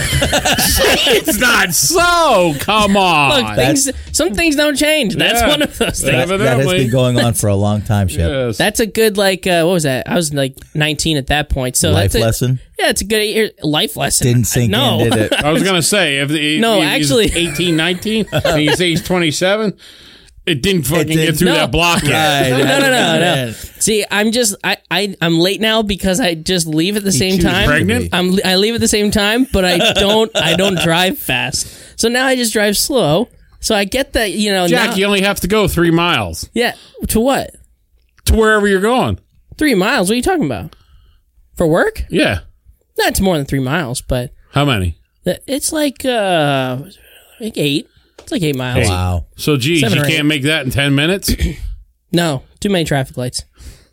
Speaker 7: It's not so. Come on.
Speaker 8: look, things, some things don't change. That's
Speaker 7: Yeah.
Speaker 8: one of those things.
Speaker 7: Yeah.
Speaker 5: That, that has
Speaker 7: Evidently.
Speaker 5: been going on for a long time, Shep.
Speaker 7: Yes.
Speaker 8: That's a good like. Uh, what was that? I was like nineteen at that point. So
Speaker 5: Life
Speaker 8: that's a,
Speaker 5: lesson.
Speaker 8: Yeah, it's a good eight year- life lesson.
Speaker 5: Didn't sink
Speaker 8: no.
Speaker 5: in, did it?
Speaker 7: I was going to say, if the,
Speaker 8: No,
Speaker 7: he's
Speaker 8: actually-
Speaker 7: eighteen, nineteen, and you say he's twenty-seven, it didn't fucking
Speaker 5: didn't-
Speaker 7: get through
Speaker 8: No.
Speaker 7: that block yet.
Speaker 5: Right.
Speaker 8: no, no, no, no.
Speaker 5: Man.
Speaker 8: See, I'm just I, I I'm late now because I just leave at the same
Speaker 5: chooses
Speaker 8: time.
Speaker 7: pregnant?
Speaker 8: I'm I leave at the same time, but I don't I don't drive fast. So now I just drive slow. So I get that, you know,
Speaker 7: Jack,
Speaker 8: now,
Speaker 7: you only have to go three miles
Speaker 8: yeah, to what?
Speaker 7: to wherever you're going.
Speaker 8: Three miles? What are you talking about? For work?
Speaker 7: Yeah.
Speaker 8: Not more than three miles, but
Speaker 7: How many?
Speaker 8: it's like uh like eight. It's like eight miles.
Speaker 5: Wow.
Speaker 7: So, geez,
Speaker 8: Seven
Speaker 7: you
Speaker 8: or
Speaker 7: can't
Speaker 8: eight.
Speaker 7: make that in ten minutes?
Speaker 8: No, too many traffic lights.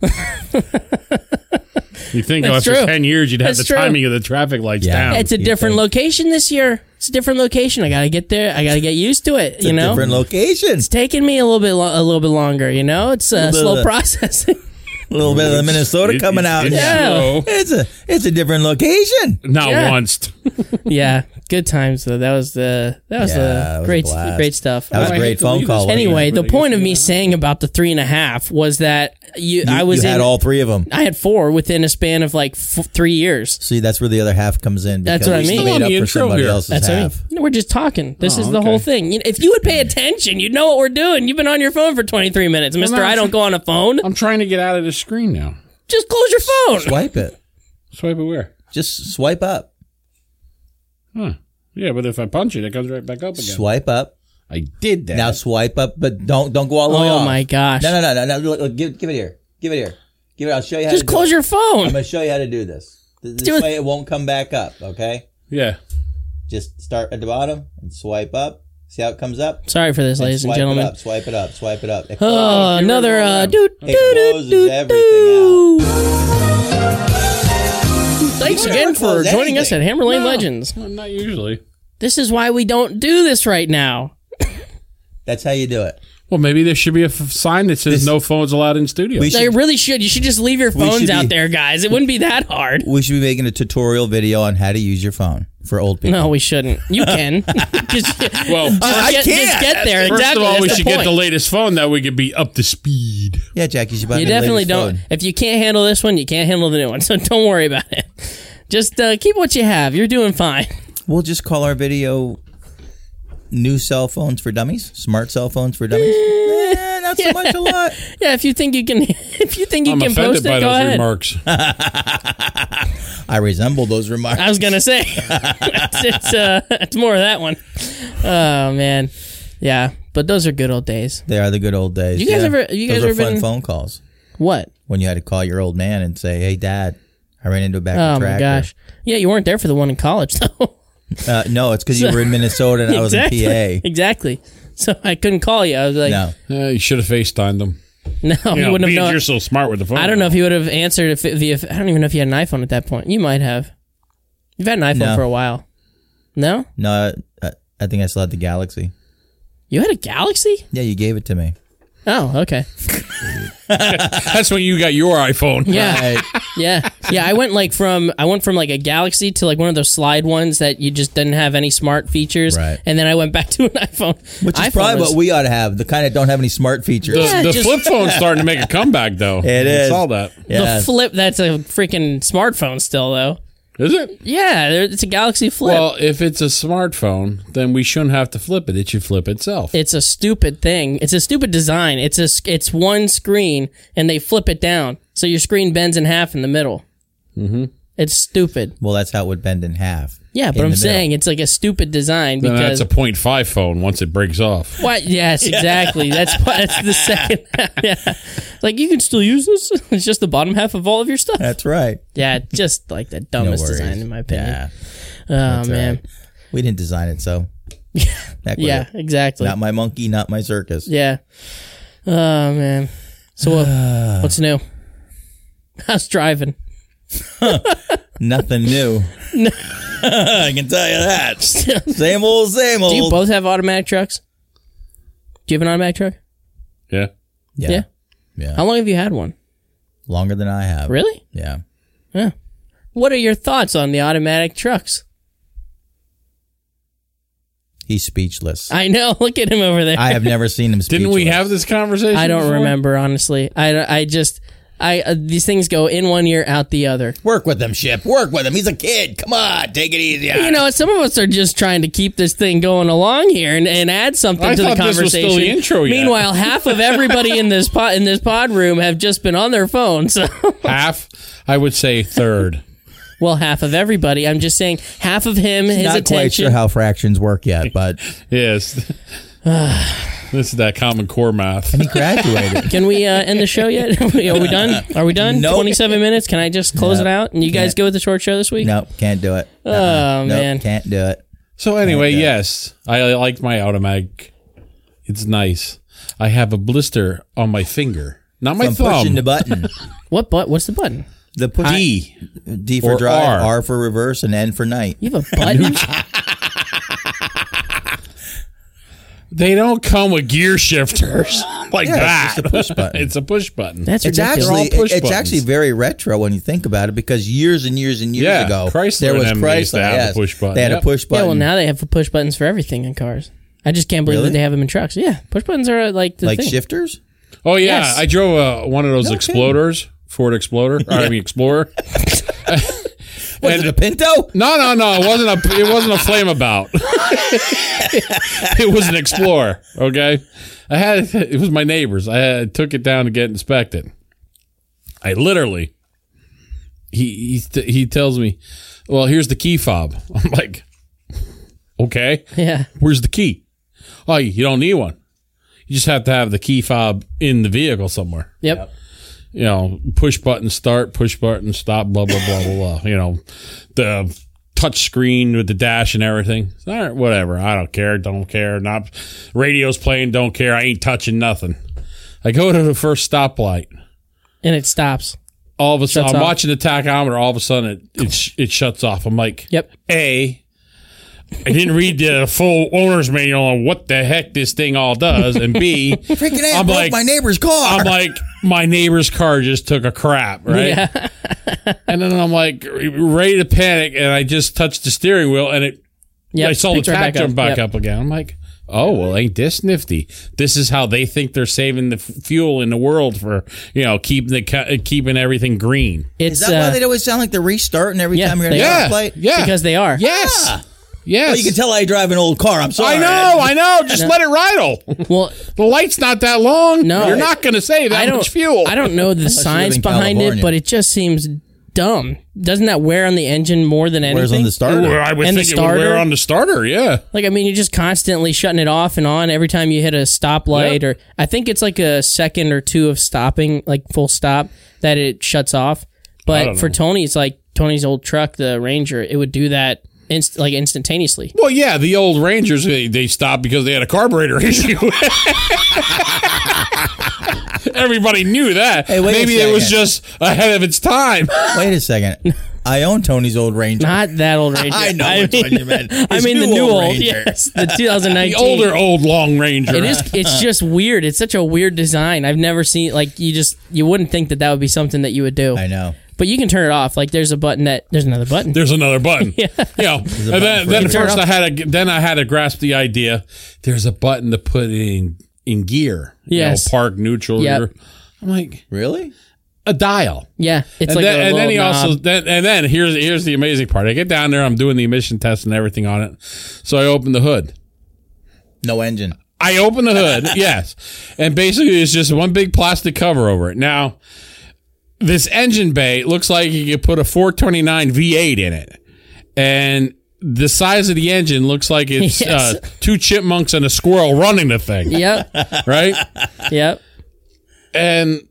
Speaker 7: You think
Speaker 8: That's
Speaker 7: after
Speaker 8: true.
Speaker 7: ten years you'd have
Speaker 8: That's
Speaker 7: the
Speaker 8: true.
Speaker 7: timing of the traffic lights
Speaker 5: Yeah.
Speaker 7: down.
Speaker 8: It's a
Speaker 5: you
Speaker 8: different
Speaker 5: think?
Speaker 8: location this year. It's a different location. I gotta get there. I gotta get used to it.
Speaker 5: It's
Speaker 8: you
Speaker 5: a
Speaker 8: know,
Speaker 5: different location.
Speaker 8: it's taking me a little bit lo- a little bit longer. You know, it's a
Speaker 5: little bit
Speaker 8: slow
Speaker 5: of-
Speaker 8: processing.
Speaker 5: A little bit of the Minnesota
Speaker 7: It-
Speaker 5: coming
Speaker 7: it's-
Speaker 5: out.
Speaker 7: it's
Speaker 8: Yeah.
Speaker 7: slow.
Speaker 5: It's a it's a different location.
Speaker 7: Not
Speaker 8: Yeah.
Speaker 7: once.
Speaker 8: Yeah, good times though. That was the that was
Speaker 5: Yeah,
Speaker 8: the
Speaker 5: that was a
Speaker 8: great
Speaker 5: blast.
Speaker 8: great stuff.
Speaker 5: That was
Speaker 7: I
Speaker 5: a
Speaker 7: hate
Speaker 5: great
Speaker 7: to
Speaker 5: phone
Speaker 7: leave
Speaker 5: call.
Speaker 7: this
Speaker 5: wasn't it?
Speaker 8: Anyway, the
Speaker 7: Really good
Speaker 8: point of
Speaker 7: to
Speaker 8: me
Speaker 7: know.
Speaker 8: saying about the three and a half was that you,
Speaker 5: You,
Speaker 8: I was
Speaker 5: you had
Speaker 8: in,
Speaker 5: all three of them.
Speaker 8: I had four within a span of like f- three years.
Speaker 5: See, that's where the other half comes in.
Speaker 8: That's
Speaker 5: because
Speaker 8: what I
Speaker 5: you
Speaker 8: mean.
Speaker 5: Made
Speaker 7: Still on
Speaker 5: up
Speaker 7: the
Speaker 5: for
Speaker 7: intro
Speaker 5: somebody
Speaker 7: here.
Speaker 5: else's
Speaker 8: That's what I mean.
Speaker 5: half.
Speaker 8: No, we're just talking. This
Speaker 7: Oh,
Speaker 8: is the
Speaker 7: okay.
Speaker 8: whole thing. You know, if you would pay attention, you'd know what we're doing. You've been on your phone for twenty-three minutes, Mister
Speaker 7: no,
Speaker 8: I don't go on a phone.
Speaker 7: I'm trying to get out of the screen now.
Speaker 8: Just close your phone.
Speaker 5: Swipe it.
Speaker 7: Swipe it where?
Speaker 5: Just swipe up.
Speaker 7: Huh. Yeah, but if I punch it, it comes right back up again.
Speaker 5: Swipe up.
Speaker 7: I did that.
Speaker 5: Now swipe up, but don't don't go all the way
Speaker 8: Oh
Speaker 5: off.
Speaker 8: my gosh.
Speaker 5: No, no, no, no, no. Look, look, give, give it here. Give it here. Give it. I'll show you how
Speaker 8: Just
Speaker 5: to do
Speaker 8: close
Speaker 5: it.
Speaker 8: your phone.
Speaker 5: I'm going to show you how to do this. This
Speaker 8: Do it.
Speaker 5: way it won't come back up, okay?
Speaker 7: Yeah.
Speaker 5: Just start at the bottom and swipe up. See how it comes up?
Speaker 8: Sorry for this, ladies and
Speaker 5: swipe
Speaker 8: gentlemen.
Speaker 5: it up, swipe it up, swipe it up. It
Speaker 8: Oh,
Speaker 5: closes-
Speaker 8: another uh,
Speaker 7: It
Speaker 8: doo doo
Speaker 5: It
Speaker 8: doo
Speaker 5: closes
Speaker 8: doo
Speaker 5: everything
Speaker 8: doo. Thanks
Speaker 5: You
Speaker 8: again
Speaker 5: never
Speaker 8: for
Speaker 5: close
Speaker 8: joining us at
Speaker 5: anything.
Speaker 8: Hammer Lane
Speaker 7: No.
Speaker 8: Legends.
Speaker 7: Well, not usually.
Speaker 8: This is why we don't do this right now.
Speaker 5: That's how you do it.
Speaker 7: Well, maybe there should be a f- sign that says
Speaker 5: This-
Speaker 7: no phones allowed in studio.
Speaker 5: We
Speaker 8: They
Speaker 5: should-
Speaker 8: really should. You should just leave your
Speaker 5: We
Speaker 8: phones
Speaker 5: should
Speaker 8: out
Speaker 5: be-
Speaker 8: there, guys. It wouldn't be that hard.
Speaker 5: We should be making a tutorial video on how to use your phone for old people.
Speaker 8: No, we shouldn't. You can. just,
Speaker 7: Well,
Speaker 8: just
Speaker 5: I
Speaker 8: get,
Speaker 5: can't.
Speaker 8: Just get there.
Speaker 7: First
Speaker 8: exactly.
Speaker 7: of all,
Speaker 8: That's
Speaker 7: we
Speaker 8: the
Speaker 7: should
Speaker 8: point.
Speaker 7: get the latest phone that we could be up to speed.
Speaker 5: Yeah, Jack, you should buy
Speaker 8: You
Speaker 5: me the
Speaker 8: definitely
Speaker 5: latest
Speaker 8: don't.
Speaker 5: phone.
Speaker 8: If you can't handle this one, you can't handle the new one. So don't worry about it. Just uh, keep what you have. You're doing fine.
Speaker 5: We'll just call our video "New Cell Phones for Dummies," smart cell phones for dummies. Eh, not so much a lot.
Speaker 8: Yeah, if you think you can, if you think you
Speaker 7: I'm
Speaker 8: can
Speaker 7: offended
Speaker 8: post it,
Speaker 7: by
Speaker 8: go
Speaker 7: those
Speaker 8: ahead.
Speaker 7: remarks.
Speaker 5: I resemble those remarks.
Speaker 8: I was gonna say it's it's, uh, it's more of that one. Oh man, yeah. But those are good old days.
Speaker 5: They are the good old days.
Speaker 8: You guys
Speaker 5: yeah.
Speaker 8: ever- you guys
Speaker 5: those are
Speaker 8: ever
Speaker 5: fun
Speaker 8: been-
Speaker 5: phone calls
Speaker 8: What?
Speaker 5: when you had to call your old man and say, "Hey, Dad, I ran into a back
Speaker 8: Oh my
Speaker 5: tractor."
Speaker 8: gosh. Yeah, you weren't there for the one in college though.
Speaker 5: Uh, no, it's because you were in Minnesota and I was
Speaker 8: exactly.
Speaker 5: in P A.
Speaker 8: Exactly. So I couldn't call you. I was like,
Speaker 5: No,
Speaker 7: Uh, you should have FaceTimed them.
Speaker 8: no,
Speaker 7: You
Speaker 8: he
Speaker 7: know,
Speaker 8: wouldn't have
Speaker 7: being
Speaker 8: known.
Speaker 7: you're so smart with the phone.
Speaker 8: I don't know if he would have answered if, it, if I don't even know if you had an iPhone at that point. You might have. You've had an iPhone
Speaker 5: No.
Speaker 8: for a while. No?
Speaker 5: no, I, I think I still had the Galaxy.
Speaker 8: You had a Galaxy?
Speaker 5: Yeah, you gave it to me.
Speaker 8: Oh, okay.
Speaker 7: That's when you got your iPhone.
Speaker 8: Yeah.
Speaker 5: Right.
Speaker 8: Yeah. Yeah, I went like from I went from like a Galaxy to like one of those slide ones that you just didn't have any smart features.
Speaker 5: Right.
Speaker 8: And then I went back to an iPhone.
Speaker 5: Which is
Speaker 8: iPhone
Speaker 5: probably
Speaker 8: was-
Speaker 5: what we ought to have, the kind that don't have any smart features.
Speaker 7: The,
Speaker 8: Yeah,
Speaker 7: the
Speaker 8: just-
Speaker 7: flip phone's starting to make a comeback, though.
Speaker 5: It
Speaker 7: I
Speaker 5: is.
Speaker 7: saw that.
Speaker 5: Yeah.
Speaker 8: The flip, that's a freaking smartphone still though.
Speaker 7: Is it?
Speaker 8: Yeah, there- it's a Galaxy Flip.
Speaker 7: Well, if it's a smartphone, then we shouldn't have to flip it. It should flip itself.
Speaker 8: It's a stupid thing. It's a stupid design. It's a it's one screen and they flip it down, so your screen bends in half in the middle. Mm-hmm. It's stupid.
Speaker 5: Well, that's how it would bend in half.
Speaker 8: Yeah, but
Speaker 5: In
Speaker 8: I'm
Speaker 5: the middle.
Speaker 8: saying it's like a stupid design
Speaker 7: then
Speaker 8: because
Speaker 7: that's a point five phone once it breaks off.
Speaker 8: what? Yes, exactly. That's that's the second. Yeah, like you can still use this. It's just the bottom half of all of your stuff.
Speaker 5: That's right.
Speaker 8: Yeah, just like the
Speaker 5: No
Speaker 8: dumbest
Speaker 5: worries.
Speaker 8: design in my opinion.
Speaker 5: Yeah,
Speaker 8: Oh
Speaker 5: that's
Speaker 8: man.
Speaker 5: right. We didn't design it, so heck with
Speaker 8: Yeah,
Speaker 5: it.
Speaker 8: exactly.
Speaker 5: Not my monkey, not my circus.
Speaker 8: Yeah. Oh man. So what, what's new? How's driving?
Speaker 5: Nothing new. I can tell you that. Same old, same old.
Speaker 8: Do you both have automatic trucks? Do you have an automatic truck?
Speaker 7: Yeah.
Speaker 5: yeah.
Speaker 8: Yeah.
Speaker 5: Yeah.
Speaker 8: How long have you had one?
Speaker 5: Longer than I have.
Speaker 8: Really?
Speaker 5: Yeah.
Speaker 8: Yeah. What are your thoughts on the automatic trucks?
Speaker 5: He's speechless.
Speaker 8: I know. Look at him over there.
Speaker 5: I have never seen him speechless.
Speaker 7: Didn't we have this conversation?
Speaker 8: I don't
Speaker 7: before?
Speaker 8: remember, honestly. I, I just, I uh, these things go in one ear, out the other.
Speaker 5: Work with him, Ship. Work with him. He's a kid. Come on. Take it easy. on
Speaker 8: You
Speaker 5: him.
Speaker 8: know, some of us are just trying to keep this thing going along here and, and add something
Speaker 7: I
Speaker 8: to the
Speaker 7: thought this was
Speaker 8: conversation.
Speaker 7: still the intro yet.
Speaker 8: Meanwhile, half of everybody in this pod in this pod room have just been on their phone. So,
Speaker 7: Half? I would say third.
Speaker 8: well, half of everybody. I'm just saying, half of him, his
Speaker 5: Not quite
Speaker 8: attention.
Speaker 5: sure how fractions work yet, but
Speaker 7: Yes. This is that Common Core math.
Speaker 5: he graduated.
Speaker 8: Can we uh, end the show yet? Are we done? Are we done?
Speaker 5: Nope.
Speaker 8: twenty-seven minutes. Can I just close
Speaker 5: Nope.
Speaker 8: it out and you guys
Speaker 5: Can't.
Speaker 8: go with the short show this week?
Speaker 5: Nope, can't do it.
Speaker 8: Oh,
Speaker 5: Uh-uh. Nope,
Speaker 8: man.
Speaker 5: can't do it.
Speaker 7: So anyway,
Speaker 5: Okay.
Speaker 7: yes, I liked my automatic. It's nice. I have a blister on my finger, not my
Speaker 5: I'm
Speaker 7: thumb.
Speaker 5: pushing the button.
Speaker 8: What? But what's the button?
Speaker 5: The push
Speaker 7: D.
Speaker 5: D for
Speaker 7: Or
Speaker 5: drive,
Speaker 7: R.
Speaker 5: R. for reverse, and N for night.
Speaker 8: You have a button?
Speaker 7: They don't come with gear shifters like
Speaker 5: Yeah,
Speaker 7: that.
Speaker 5: it's just a push button.
Speaker 7: It's a push button.
Speaker 8: That's
Speaker 5: It's
Speaker 8: ridiculous.
Speaker 5: actually
Speaker 7: They're all push
Speaker 5: it's
Speaker 7: buttons.
Speaker 5: actually very retro when you think about it because years and years and years
Speaker 7: Yeah,
Speaker 5: ago
Speaker 7: Chrysler
Speaker 5: there was
Speaker 7: and them used
Speaker 5: Chrysler.
Speaker 7: to have a
Speaker 5: yes.
Speaker 7: push button.
Speaker 5: They had
Speaker 7: Yep.
Speaker 5: a push
Speaker 8: Yeah,
Speaker 5: button.
Speaker 8: well, now they have push buttons for everything in cars. I just can't believe
Speaker 5: Really?
Speaker 8: that they have them in trucks. Yeah, push buttons are uh, like the
Speaker 5: like
Speaker 8: thing.
Speaker 5: shifters.
Speaker 7: Oh yeah,
Speaker 8: Yes.
Speaker 7: I drove uh, one of those
Speaker 5: No
Speaker 7: Exploders, Ford Exploder. Or, I mean Explorer.
Speaker 5: Was
Speaker 7: And-
Speaker 5: it a Pinto?
Speaker 7: No, no, no. It wasn't a. It wasn't a flame about. It was an Explorer. Okay, I had. It was my neighbor's. I had, took it down to get inspected. I literally. He he he tells me, "Well, here's the key fob." I'm like, "Okay,
Speaker 8: Yeah.
Speaker 7: where's the key?" Oh, you don't need one. You just have to have the key fob in the vehicle somewhere.
Speaker 8: Yep.
Speaker 7: You know, push button start, push button stop, blah, blah, blah, blah, blah. You know, the touch screen with the dash and everything. All right, whatever. I don't care. Don't care. Not radio's playing. Don't care. I ain't touching nothing. I go to the first stoplight.
Speaker 8: And it stops.
Speaker 7: all of a sudden,
Speaker 8: Shuts
Speaker 7: I'm
Speaker 8: off.
Speaker 7: watching the tachometer. All of a sudden, it it, sh- it shuts off. I'm like,
Speaker 8: Yep.
Speaker 7: A, I didn't read the full owner's manual on what the heck this thing all does, and B,
Speaker 5: Freaking A,
Speaker 7: I'm
Speaker 5: broke
Speaker 7: like,
Speaker 5: my neighbor's car.
Speaker 7: I'm like, my neighbor's car just took a crap, right?
Speaker 8: Yeah.
Speaker 7: And then I'm like, ready to panic, and I just touched the steering wheel, and it.
Speaker 8: Yep.
Speaker 7: I saw the
Speaker 8: Picked right
Speaker 7: track
Speaker 8: back
Speaker 7: jump
Speaker 8: up.
Speaker 7: back
Speaker 8: Yep.
Speaker 7: up again. I'm like, oh, well, ain't this nifty? This is how they think they're saving the f- fuel in the world for, you know, keeping the ca- keeping everything green.
Speaker 8: It's
Speaker 5: Is that
Speaker 8: uh,
Speaker 5: why they always sound like they're restarting every
Speaker 8: yeah,
Speaker 5: time you're in
Speaker 8: they
Speaker 5: a
Speaker 7: Yeah,
Speaker 5: stoplight?
Speaker 7: yeah,
Speaker 8: because they are.
Speaker 7: yes,
Speaker 5: Ah.
Speaker 7: yes.
Speaker 5: Well, you can tell I drive an old car. I'm sorry.
Speaker 7: I know, I know. Just let it idle.
Speaker 8: Well,
Speaker 7: The light's not that long.
Speaker 8: No.
Speaker 7: You're not going to save that
Speaker 8: I don't.
Speaker 7: much fuel.
Speaker 8: I don't know the
Speaker 5: live
Speaker 8: science
Speaker 5: in
Speaker 8: behind it,
Speaker 5: California.
Speaker 8: but it just seems dumb. Doesn't that wear on the engine more than anything?
Speaker 5: Where's on the starter?
Speaker 7: Well, I would
Speaker 8: And the
Speaker 7: think it would wear
Speaker 8: starter?
Speaker 7: on the starter. Yeah.
Speaker 8: Like, I mean, you're just constantly shutting it off and on every time you hit a stoplight,
Speaker 7: Yep.
Speaker 8: or I think it's like a second or two of stopping, like full stop, that it shuts off.
Speaker 7: I
Speaker 8: But
Speaker 7: don't
Speaker 8: for
Speaker 7: know.
Speaker 8: Tony, it's like Tony's old truck, the Ranger, it would do that inst- like instantaneously.
Speaker 7: Well, yeah, the old Rangers, they, they stopped because they had a carburetor issue. Everybody knew that.
Speaker 5: Hey, wait a
Speaker 7: Maybe it was
Speaker 5: second.
Speaker 7: just ahead of its time.
Speaker 5: Wait a second. I own Tony's old Ranger.
Speaker 8: Not that old Ranger.
Speaker 5: I know which one you meant.
Speaker 8: I
Speaker 5: His
Speaker 8: mean the
Speaker 5: new
Speaker 8: new
Speaker 5: old
Speaker 8: old,
Speaker 5: Ranger.
Speaker 8: yes, the two thousand
Speaker 7: The
Speaker 8: nineteen.
Speaker 7: older, old Long Ranger.
Speaker 8: It is. It's just weird. It's such a weird design. I've never seen like you just you wouldn't think that that would be something that you would do.
Speaker 5: I know.
Speaker 8: But you can turn it off. Like there's a button that there's another button.
Speaker 7: There's another button.
Speaker 8: Yeah.
Speaker 7: You know, and then, then
Speaker 8: Turn it
Speaker 7: first
Speaker 8: off.
Speaker 7: I had to then I had to grasp the idea. There's a button to put it in in gear.
Speaker 8: Yes.
Speaker 7: You know, park, neutral.
Speaker 8: Yep.
Speaker 7: or- I'm like
Speaker 5: Really?
Speaker 7: a dial.
Speaker 8: Yeah, it's
Speaker 7: And
Speaker 8: like
Speaker 7: then,
Speaker 8: a
Speaker 7: and then he
Speaker 8: little
Speaker 7: also
Speaker 8: knob.
Speaker 7: then, and then here's here's the amazing part. I get down there, I'm doing the emission test and everything on it. So I open the hood.
Speaker 5: No engine.
Speaker 7: I open the hood, yes, and basically it's just one big plastic cover over it. Now, this engine bay looks like you could put a four twenty-nine V eight in it, and the size of the engine looks like it's
Speaker 8: Yes.
Speaker 7: uh, two chipmunks and a squirrel running the thing,
Speaker 8: Yep.
Speaker 7: right?
Speaker 8: Yep.
Speaker 7: And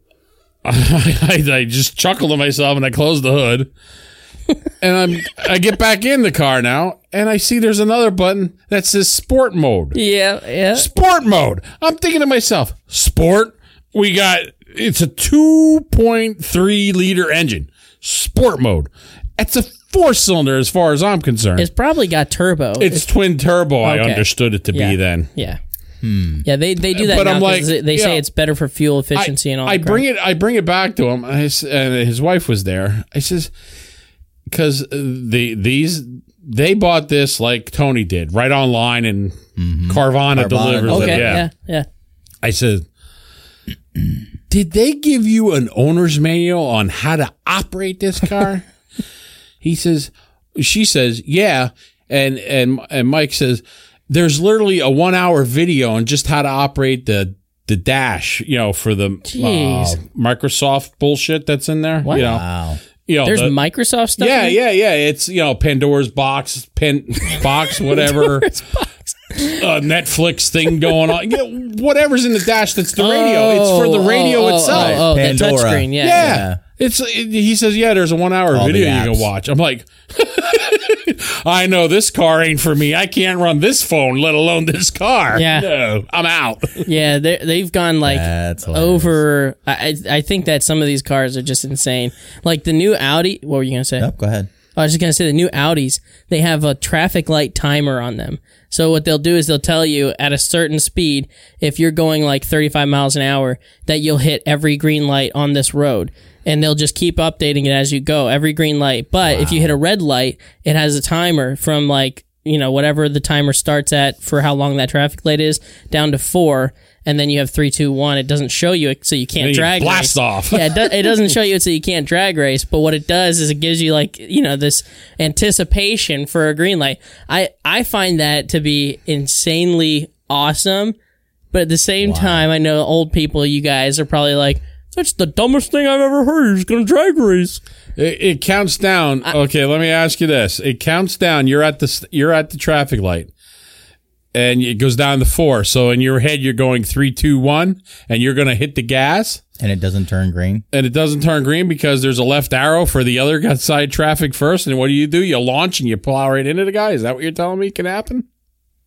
Speaker 7: I, I just chuckle to myself and I close the hood. And I'm I get back in the car now and I see there's another button that says sport mode.
Speaker 8: Yeah. Yeah.
Speaker 7: Sport mode. I'm thinking to myself, sport? We got it's a two point three liter engine. Sport mode. It's a four cylinder as far as I'm concerned.
Speaker 8: It's probably got turbo.
Speaker 7: It's twin turbo, I
Speaker 8: Okay.
Speaker 7: understood it to
Speaker 8: Yeah.
Speaker 7: be then.
Speaker 8: Yeah. Yeah, they, they do that
Speaker 7: But
Speaker 8: now
Speaker 7: I'm
Speaker 8: 'cause
Speaker 7: like,
Speaker 8: they, they say
Speaker 7: yeah.
Speaker 8: it's better for fuel efficiency and all
Speaker 7: I
Speaker 8: that
Speaker 7: bring
Speaker 8: crap.
Speaker 7: it. I bring it back to him, and, I s- and his wife was there. I says, because the these they bought this like Tony did, right online, and Carvana,
Speaker 5: Carvana
Speaker 7: delivers
Speaker 5: delivers
Speaker 7: it.
Speaker 8: Okay,
Speaker 7: Yeah.
Speaker 8: yeah, yeah.
Speaker 7: I said, did they give you an owner's manual on how to operate this car? He says, she says, yeah, and and and Mike says, there's literally a one hour video on just how to operate the the dash, you know, for the uh,
Speaker 8: Jeez.
Speaker 7: Microsoft bullshit that's in there.
Speaker 8: What?
Speaker 7: You know,
Speaker 5: Wow.
Speaker 7: you know,
Speaker 8: There's
Speaker 7: the-
Speaker 8: Microsoft stuff.
Speaker 7: yeah,
Speaker 8: in it?
Speaker 7: yeah, yeah. It's, you know, Pandora's box, pen box, whatever. Uh, Netflix thing going on. You know, whatever's in the dash that's the radio. It's for the radio
Speaker 8: oh, oh,
Speaker 7: itself.
Speaker 8: Oh, oh, the
Speaker 5: Pandora.
Speaker 8: touchscreen. Yeah.
Speaker 7: Yeah.
Speaker 5: Yeah.
Speaker 7: It's it, he says, yeah, there's a one hour
Speaker 5: All the
Speaker 7: video you can
Speaker 5: apps.
Speaker 7: watch. I'm like, I know this car ain't for me. I can't run this phone, let alone this car.
Speaker 8: Yeah.
Speaker 7: No, I'm out.
Speaker 8: Yeah, they they've gone like
Speaker 5: That's hilarious.
Speaker 8: over. I I I think that some of these cars are just insane. Like the new Audi. What were you gonna say?
Speaker 5: Yep, go ahead.
Speaker 8: I was just gonna say the new Audis. They have a traffic light timer on them. So what they'll do is they'll tell you at a certain speed, if you're going like thirty-five miles an hour, that you'll hit every green light on this road. And they'll just keep updating it as you go, every green light. But if you hit a red light, it has a timer from like, you know, whatever the timer starts at for how long that traffic light is, down to four. And then you have three, two, one. It doesn't show you it, so you can't
Speaker 7: Then you
Speaker 8: drag
Speaker 7: blast
Speaker 8: race.
Speaker 7: off.
Speaker 8: Yeah, it, do, it doesn't show you it, so you can't drag race. But what it does is it gives you like, you know, this anticipation for a green light. I, I find that to be insanely awesome. But at the same time, I know old people, you guys are probably like, that's the dumbest thing I've ever heard. He's going to drag race.
Speaker 7: It, it counts down. Okay, let me ask you this. It counts down. You're at the you're at the traffic light, and it goes down to four. So in your head, you're going three, two, one, and you're going to hit the gas,
Speaker 5: And it doesn't turn green.
Speaker 7: and it doesn't turn green because there's a left arrow for the other side traffic first. And what do you do? You launch and you plow right into the guy. Is that what you're telling me can happen?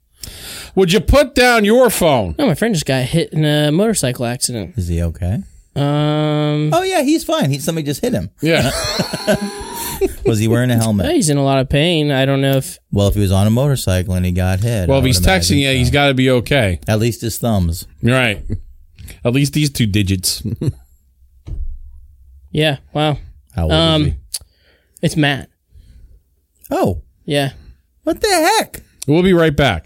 Speaker 7: Would you put down your phone?
Speaker 8: No, my friend just got hit in a motorcycle accident.
Speaker 5: Is he okay?
Speaker 8: Um,
Speaker 5: Oh yeah, he's fine. He somebody just hit him.
Speaker 7: Yeah.
Speaker 5: Was he wearing a
Speaker 8: oh,
Speaker 5: helmet?
Speaker 8: he's in a lot of pain. I don't know if.
Speaker 5: Well, if he was on a motorcycle and he got hit.
Speaker 7: Well,
Speaker 5: I
Speaker 7: if
Speaker 5: would
Speaker 7: he's
Speaker 5: imagine
Speaker 7: texting you,
Speaker 5: so.
Speaker 7: he's got to be okay.
Speaker 5: At least his thumbs.
Speaker 7: Right. At least these two digits.
Speaker 8: Yeah. Wow.
Speaker 5: How old
Speaker 8: Um,
Speaker 5: is he?
Speaker 8: It's Matt.
Speaker 5: Oh,
Speaker 8: Yeah.
Speaker 5: what the heck?
Speaker 7: We'll be right back.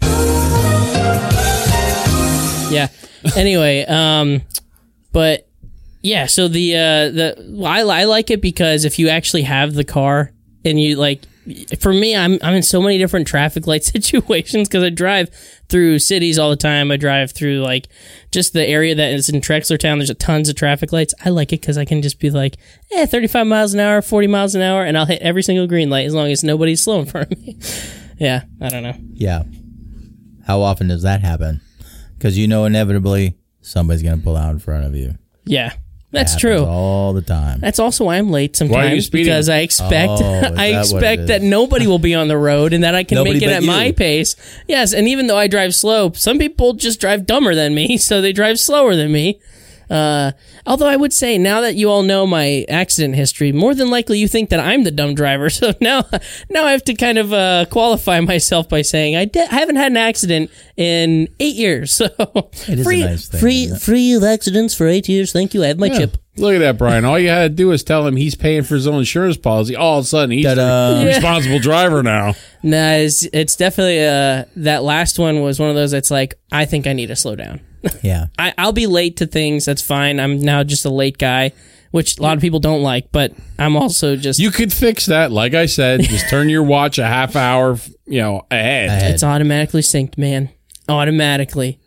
Speaker 8: Yeah. Anyway, um, but yeah. So the uh, the well, I I like it because if you actually have the car and you like, for me, I'm I'm in so many different traffic light situations because I drive through cities all the time. I drive through like just the area that is in Trexlertown. There's a tons of traffic lights. I like it because I can just be like, eh, thirty-five miles an hour, forty miles an hour, and I'll hit every single green light as long as nobody's slow in front of me. Yeah, I don't know.
Speaker 5: Yeah. How often does that happen? Because you know inevitably somebody's going to pull out in front of you.
Speaker 8: Yeah, that's
Speaker 5: Happens
Speaker 8: true.
Speaker 5: all the time.
Speaker 8: That's also why I'm late
Speaker 7: Why are you
Speaker 8: sometimes
Speaker 7: speeding?
Speaker 8: because I expect
Speaker 5: Oh, is
Speaker 8: I
Speaker 5: that what it
Speaker 8: expect
Speaker 5: is?
Speaker 8: that nobody will be on the road and that I can
Speaker 5: Nobody
Speaker 8: make it
Speaker 5: but
Speaker 8: at
Speaker 5: you.
Speaker 8: my pace. Yes, and even though I drive slow, some people just drive dumber than me, so they drive slower than me. Uh, although I would say now that you all know my accident history, more than likely you think that I'm the dumb driver. So now, now I have to kind of uh, qualify myself by saying I, de- I haven't had an accident in eight years. So
Speaker 5: It is
Speaker 8: free,
Speaker 5: a nice thing.
Speaker 8: free,
Speaker 5: isn't it?
Speaker 8: free of accidents for eight years. Thank you. I have my
Speaker 7: Yeah.
Speaker 8: chip.
Speaker 7: Look at that, Brian. All you had to do is tell him he's paying for his own insurance policy. All of a sudden, he's
Speaker 5: Ta-da.
Speaker 7: the responsible driver now.
Speaker 8: Nah, it's, it's definitely uh that last one was one of those that's like, I think I need to slow down.
Speaker 5: Yeah.
Speaker 8: I, I'll be late to things. That's fine. I'm now just a late guy, which a lot of people don't like, but I'm also just,
Speaker 7: You could fix that. Like I said, just turn your watch a half hour, you know, ahead.
Speaker 5: Ahead.
Speaker 8: it's automatically synced, man. Automatically.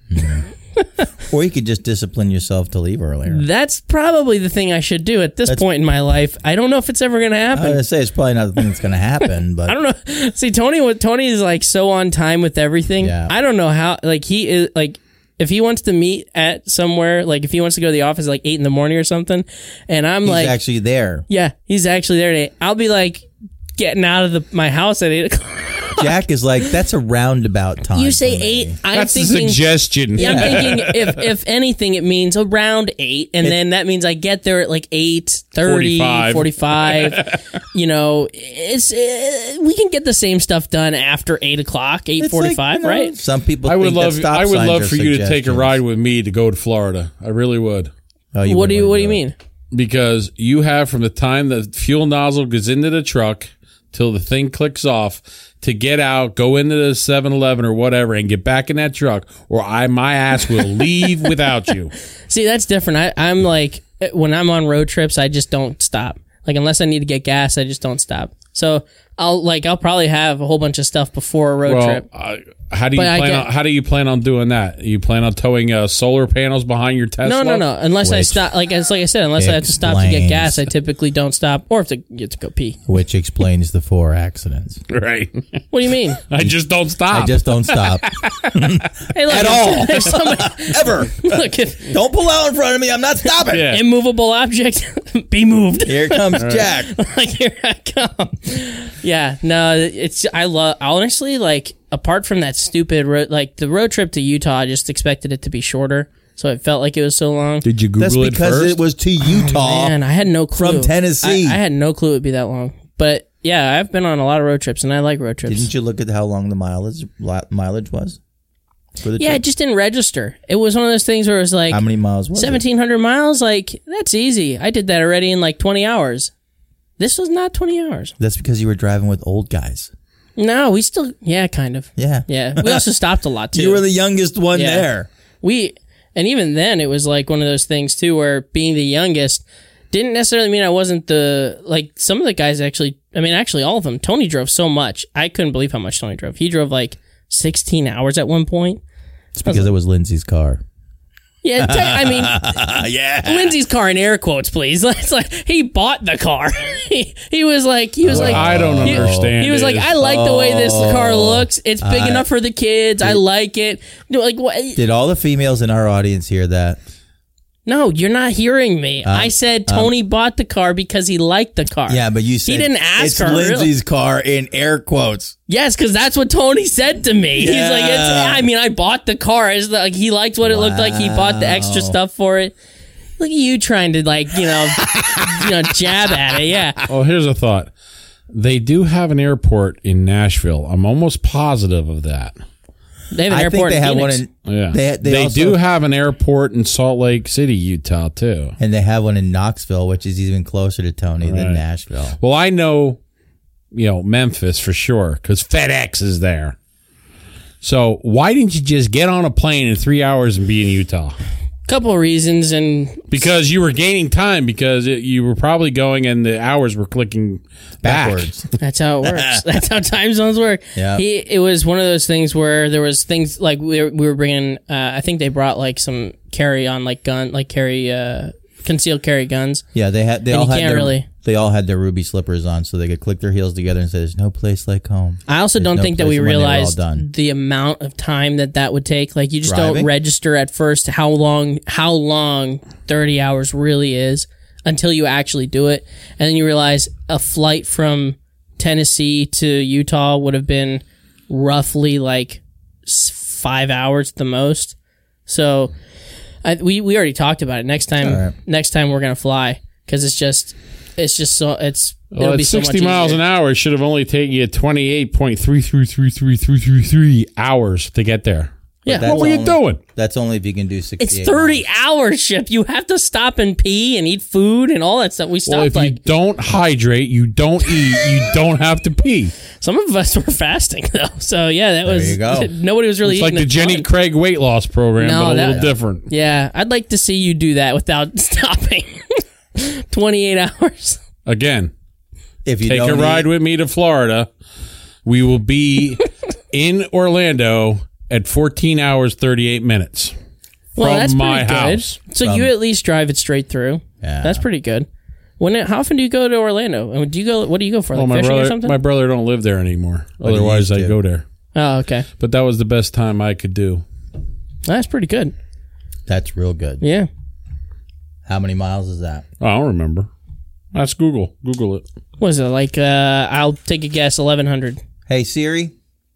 Speaker 5: Or you could just discipline yourself to leave earlier.
Speaker 8: That's probably the thing I should do at this
Speaker 5: That's-
Speaker 8: point in my life. I don't know if it's ever going to
Speaker 5: I was
Speaker 8: happen.
Speaker 5: going to say, it's probably not the thing that's going to happen, but
Speaker 8: I don't know. See, Tony, what Tony is like so on time with everything.
Speaker 5: Yeah.
Speaker 8: I don't know how, like, he is like, if he wants to meet at somewhere, like if he wants to go to the office at like eight in the morning or something, and I'm
Speaker 5: he's
Speaker 8: like,
Speaker 5: actually there.
Speaker 8: yeah, he's actually there today. I'll be like getting out of the, my house at eight o'clock.
Speaker 5: Jack is like, that's a roundabout time.
Speaker 8: You say
Speaker 5: for me.
Speaker 8: eight. I'm
Speaker 7: That's the
Speaker 8: thinking.
Speaker 7: suggestion.
Speaker 8: Yeah, I'm thinking if if anything, it means around eight, and then that means I get there at like eight thirty,
Speaker 7: forty-five.
Speaker 8: forty-five. You know, it's uh, we can get the same stuff done after eight o'clock, eight
Speaker 5: It's like,
Speaker 8: forty-five,
Speaker 5: you know,
Speaker 8: right?
Speaker 5: Some people
Speaker 7: I would
Speaker 5: think that
Speaker 7: love.
Speaker 5: stop
Speaker 7: I would
Speaker 5: signs
Speaker 7: love
Speaker 5: are
Speaker 7: for you to take a
Speaker 5: suggestions.
Speaker 7: ride with me to go to Florida. I really would,
Speaker 5: Oh, you
Speaker 8: What do
Speaker 5: wouldn't
Speaker 8: you
Speaker 5: wanna
Speaker 8: What do you
Speaker 5: it.
Speaker 8: mean?
Speaker 7: because you have from the time the fuel nozzle goes into the truck till the thing clicks off to get out, go into the seven eleven or whatever, and get back in that truck, or I my ass will leave without you.
Speaker 8: See, that's different. I, I'm like when I'm on road trips, I just don't stop. Like unless I need to get gas, I just don't stop. So I'll like I'll probably have a whole bunch of stuff before a road
Speaker 7: Well,
Speaker 8: trip.
Speaker 7: uh, how do you
Speaker 8: But I
Speaker 7: plan
Speaker 8: get-
Speaker 7: on? How do you plan on doing that? You plan on towing uh, solar panels behind your Tesla?
Speaker 8: No, no, no. Unless I
Speaker 5: Which
Speaker 8: stop, like it's like I said, unless I have to stop to get
Speaker 5: explains-
Speaker 8: gas, I typically don't stop, or if to get to go pee.
Speaker 5: Which explains the four accidents.
Speaker 7: Right.
Speaker 8: What do you mean?
Speaker 7: I just don't stop.
Speaker 5: I just don't stop.
Speaker 8: Hey, look,
Speaker 5: At
Speaker 8: if-
Speaker 5: all.
Speaker 8: if somebody,
Speaker 5: Ever.
Speaker 8: look, if
Speaker 5: Don't pull out in front of me. I'm not stopping.
Speaker 7: Yeah.
Speaker 8: immovable object, be moved.
Speaker 5: Here comes Jack.
Speaker 8: Like here I come. Yeah, no, it's I love honestly like apart from that stupid road, like the road trip to Utah, I just expected it to be shorter, so it felt like it was so long.
Speaker 7: Did you Google
Speaker 5: That's
Speaker 7: it
Speaker 5: because
Speaker 7: first?
Speaker 5: it was to Utah.
Speaker 8: Man, I had no clue
Speaker 5: From Tennessee.
Speaker 8: I, I had no clue it'd be that long, but yeah, I've been on a lot of road trips and I like road trips.
Speaker 5: Didn't you look at how long the mileage mileage was for the
Speaker 8: Yeah,
Speaker 5: trip?
Speaker 8: it just didn't register. It was one of those things where it was like
Speaker 5: How many miles was it?
Speaker 8: seventeen hundred miles. Like that's easy. I did that already in like twenty hours. This was not twenty hours.
Speaker 5: That's because you were driving with old guys.
Speaker 8: No, we still, yeah, kind of.
Speaker 5: Yeah.
Speaker 8: Yeah. We also stopped a lot too.
Speaker 5: You were the youngest one
Speaker 8: Yeah.
Speaker 5: there.
Speaker 8: We, and even then it was like one of those things too where being the youngest didn't necessarily mean I wasn't the, like some of the guys actually, I mean, actually all of them, Tony drove so much. I couldn't believe how much Tony drove. He drove like sixteen hours at one point.
Speaker 5: It's because it was Lindsay's car.
Speaker 8: Yeah. te- I mean,
Speaker 5: yeah.
Speaker 8: Lindsay's car in air quotes, please. It's like he bought the car. he, he was like, he was
Speaker 7: What
Speaker 8: like,
Speaker 7: I don't
Speaker 8: he,
Speaker 7: understand.
Speaker 8: He was like,
Speaker 7: is-
Speaker 8: I like the way this car looks. It's big
Speaker 5: I-
Speaker 8: enough for the kids. I like it. You know, like what?
Speaker 5: Did all the females in our audience hear that?
Speaker 8: No, you're not hearing me. I said Tony bought the car because he liked the car.
Speaker 5: Yeah, but you said
Speaker 8: didn't ask
Speaker 5: it's
Speaker 8: her, really.
Speaker 5: Lindsay's car in air quotes.
Speaker 8: Yes, because that's what Tony said to me. He's like, it's,
Speaker 5: Yeah.
Speaker 8: I mean, I bought the car. It's like he liked what it looked like. He bought the extra
Speaker 5: Wow.
Speaker 8: stuff for it. Look at you trying to like you know, you know, jab at it. Yeah.
Speaker 7: Oh, here's a thought. They do have an airport in Nashville. I'm almost positive of that.
Speaker 8: They have an
Speaker 5: I
Speaker 8: airport
Speaker 5: think they
Speaker 8: in
Speaker 5: have
Speaker 8: Phoenix.
Speaker 5: one in.
Speaker 7: Yeah,
Speaker 5: They-
Speaker 7: they,
Speaker 5: they also-
Speaker 7: do have an airport in Salt Lake City, Utah, too.
Speaker 5: And they have one in Knoxville, which is even closer to Tony
Speaker 7: Right.
Speaker 5: than Nashville.
Speaker 7: Well, I know, you know, Memphis for sure because FedEx is there. So why didn't you just get on a plane in three hours and be in Utah?
Speaker 8: Couple of reasons, and
Speaker 7: Because you were gaining time because it, you were probably going and the hours were clicking back.
Speaker 5: Backwards.
Speaker 8: that's how it works. That's how time zones work.
Speaker 5: Yeah.
Speaker 8: He, it was one of those things where there was things like we were, we were bringing. Uh, I think they brought like some carry on like gun, like carry uh, concealed carry guns.
Speaker 5: Yeah, they had. They
Speaker 8: And
Speaker 5: all
Speaker 8: you
Speaker 5: had
Speaker 8: can't
Speaker 5: their.
Speaker 8: really-
Speaker 5: They all had their ruby slippers on, so they could click their heels together and say, "There's no place like home."
Speaker 8: I also
Speaker 5: There's
Speaker 8: don't
Speaker 5: no
Speaker 8: think that
Speaker 5: place
Speaker 8: we
Speaker 5: when they were all
Speaker 8: realized
Speaker 5: done.
Speaker 8: the amount of time that that would take. Like you just
Speaker 5: Driving?
Speaker 8: don't register at first how long how long thirty hours really is until you actually do it, and then you realize a flight from Tennessee to Utah would have been roughly like s- five hours at the most. So I, we we already talked about it. Next time,
Speaker 5: All right.
Speaker 8: next time we're gonna fly because it's just it's just so it's
Speaker 7: Well,
Speaker 8: it'll
Speaker 7: at
Speaker 8: be so
Speaker 7: sixty
Speaker 8: much
Speaker 7: miles
Speaker 8: easier.
Speaker 7: an hour, it should have only taken you twenty-eight point three three three three three three three hours to get there.
Speaker 8: Yeah,
Speaker 5: That's
Speaker 7: What were you
Speaker 5: only-
Speaker 7: doing?
Speaker 5: That's only if you can do sixty.
Speaker 8: it's thirty hours, Ship. You have to stop and pee and eat food and all that stuff. We stopped
Speaker 7: Well, if you
Speaker 8: like
Speaker 7: don't hydrate, you don't eat, you don't have to pee.
Speaker 8: some of us were fasting though. So yeah, that
Speaker 5: There
Speaker 8: was
Speaker 5: you go.
Speaker 8: nobody was really
Speaker 7: It's like
Speaker 8: eating
Speaker 7: the
Speaker 8: a
Speaker 7: Jenny
Speaker 8: ton.
Speaker 7: Craig weight loss program,
Speaker 8: No,
Speaker 7: but a
Speaker 8: that-
Speaker 7: little different.
Speaker 8: Yeah, I'd like to see you do that without stopping. twenty-eight hours.
Speaker 7: Again,
Speaker 5: If you
Speaker 7: take a
Speaker 5: don't
Speaker 7: ride
Speaker 5: eat-
Speaker 7: with me to Florida. We will be in Orlando at fourteen hours, thirty-eight minutes
Speaker 8: Well,
Speaker 7: from
Speaker 8: that's
Speaker 7: my
Speaker 8: pretty
Speaker 7: house.
Speaker 8: good. So
Speaker 5: From-
Speaker 8: you at least drive it straight through.
Speaker 5: Yeah.
Speaker 8: That's pretty good. When it, how often do you go to Orlando? And do you go? What do you go for?
Speaker 7: Well,
Speaker 8: Like
Speaker 7: my
Speaker 8: fishing or
Speaker 7: brother,
Speaker 8: something?
Speaker 7: my brother don't live there anymore.
Speaker 5: But he
Speaker 7: Otherwise,
Speaker 5: used
Speaker 7: I'd
Speaker 5: to.
Speaker 7: go there.
Speaker 8: oh, okay.
Speaker 7: But that was the best time I could do.
Speaker 8: That's pretty good.
Speaker 5: That's real good.
Speaker 8: Yeah.
Speaker 5: How many miles is that?
Speaker 7: Oh, I don't remember. That's Google. Google it.
Speaker 8: What is it like? Uh, I'll take a guess. Eleven hundred.
Speaker 5: Hey Siri,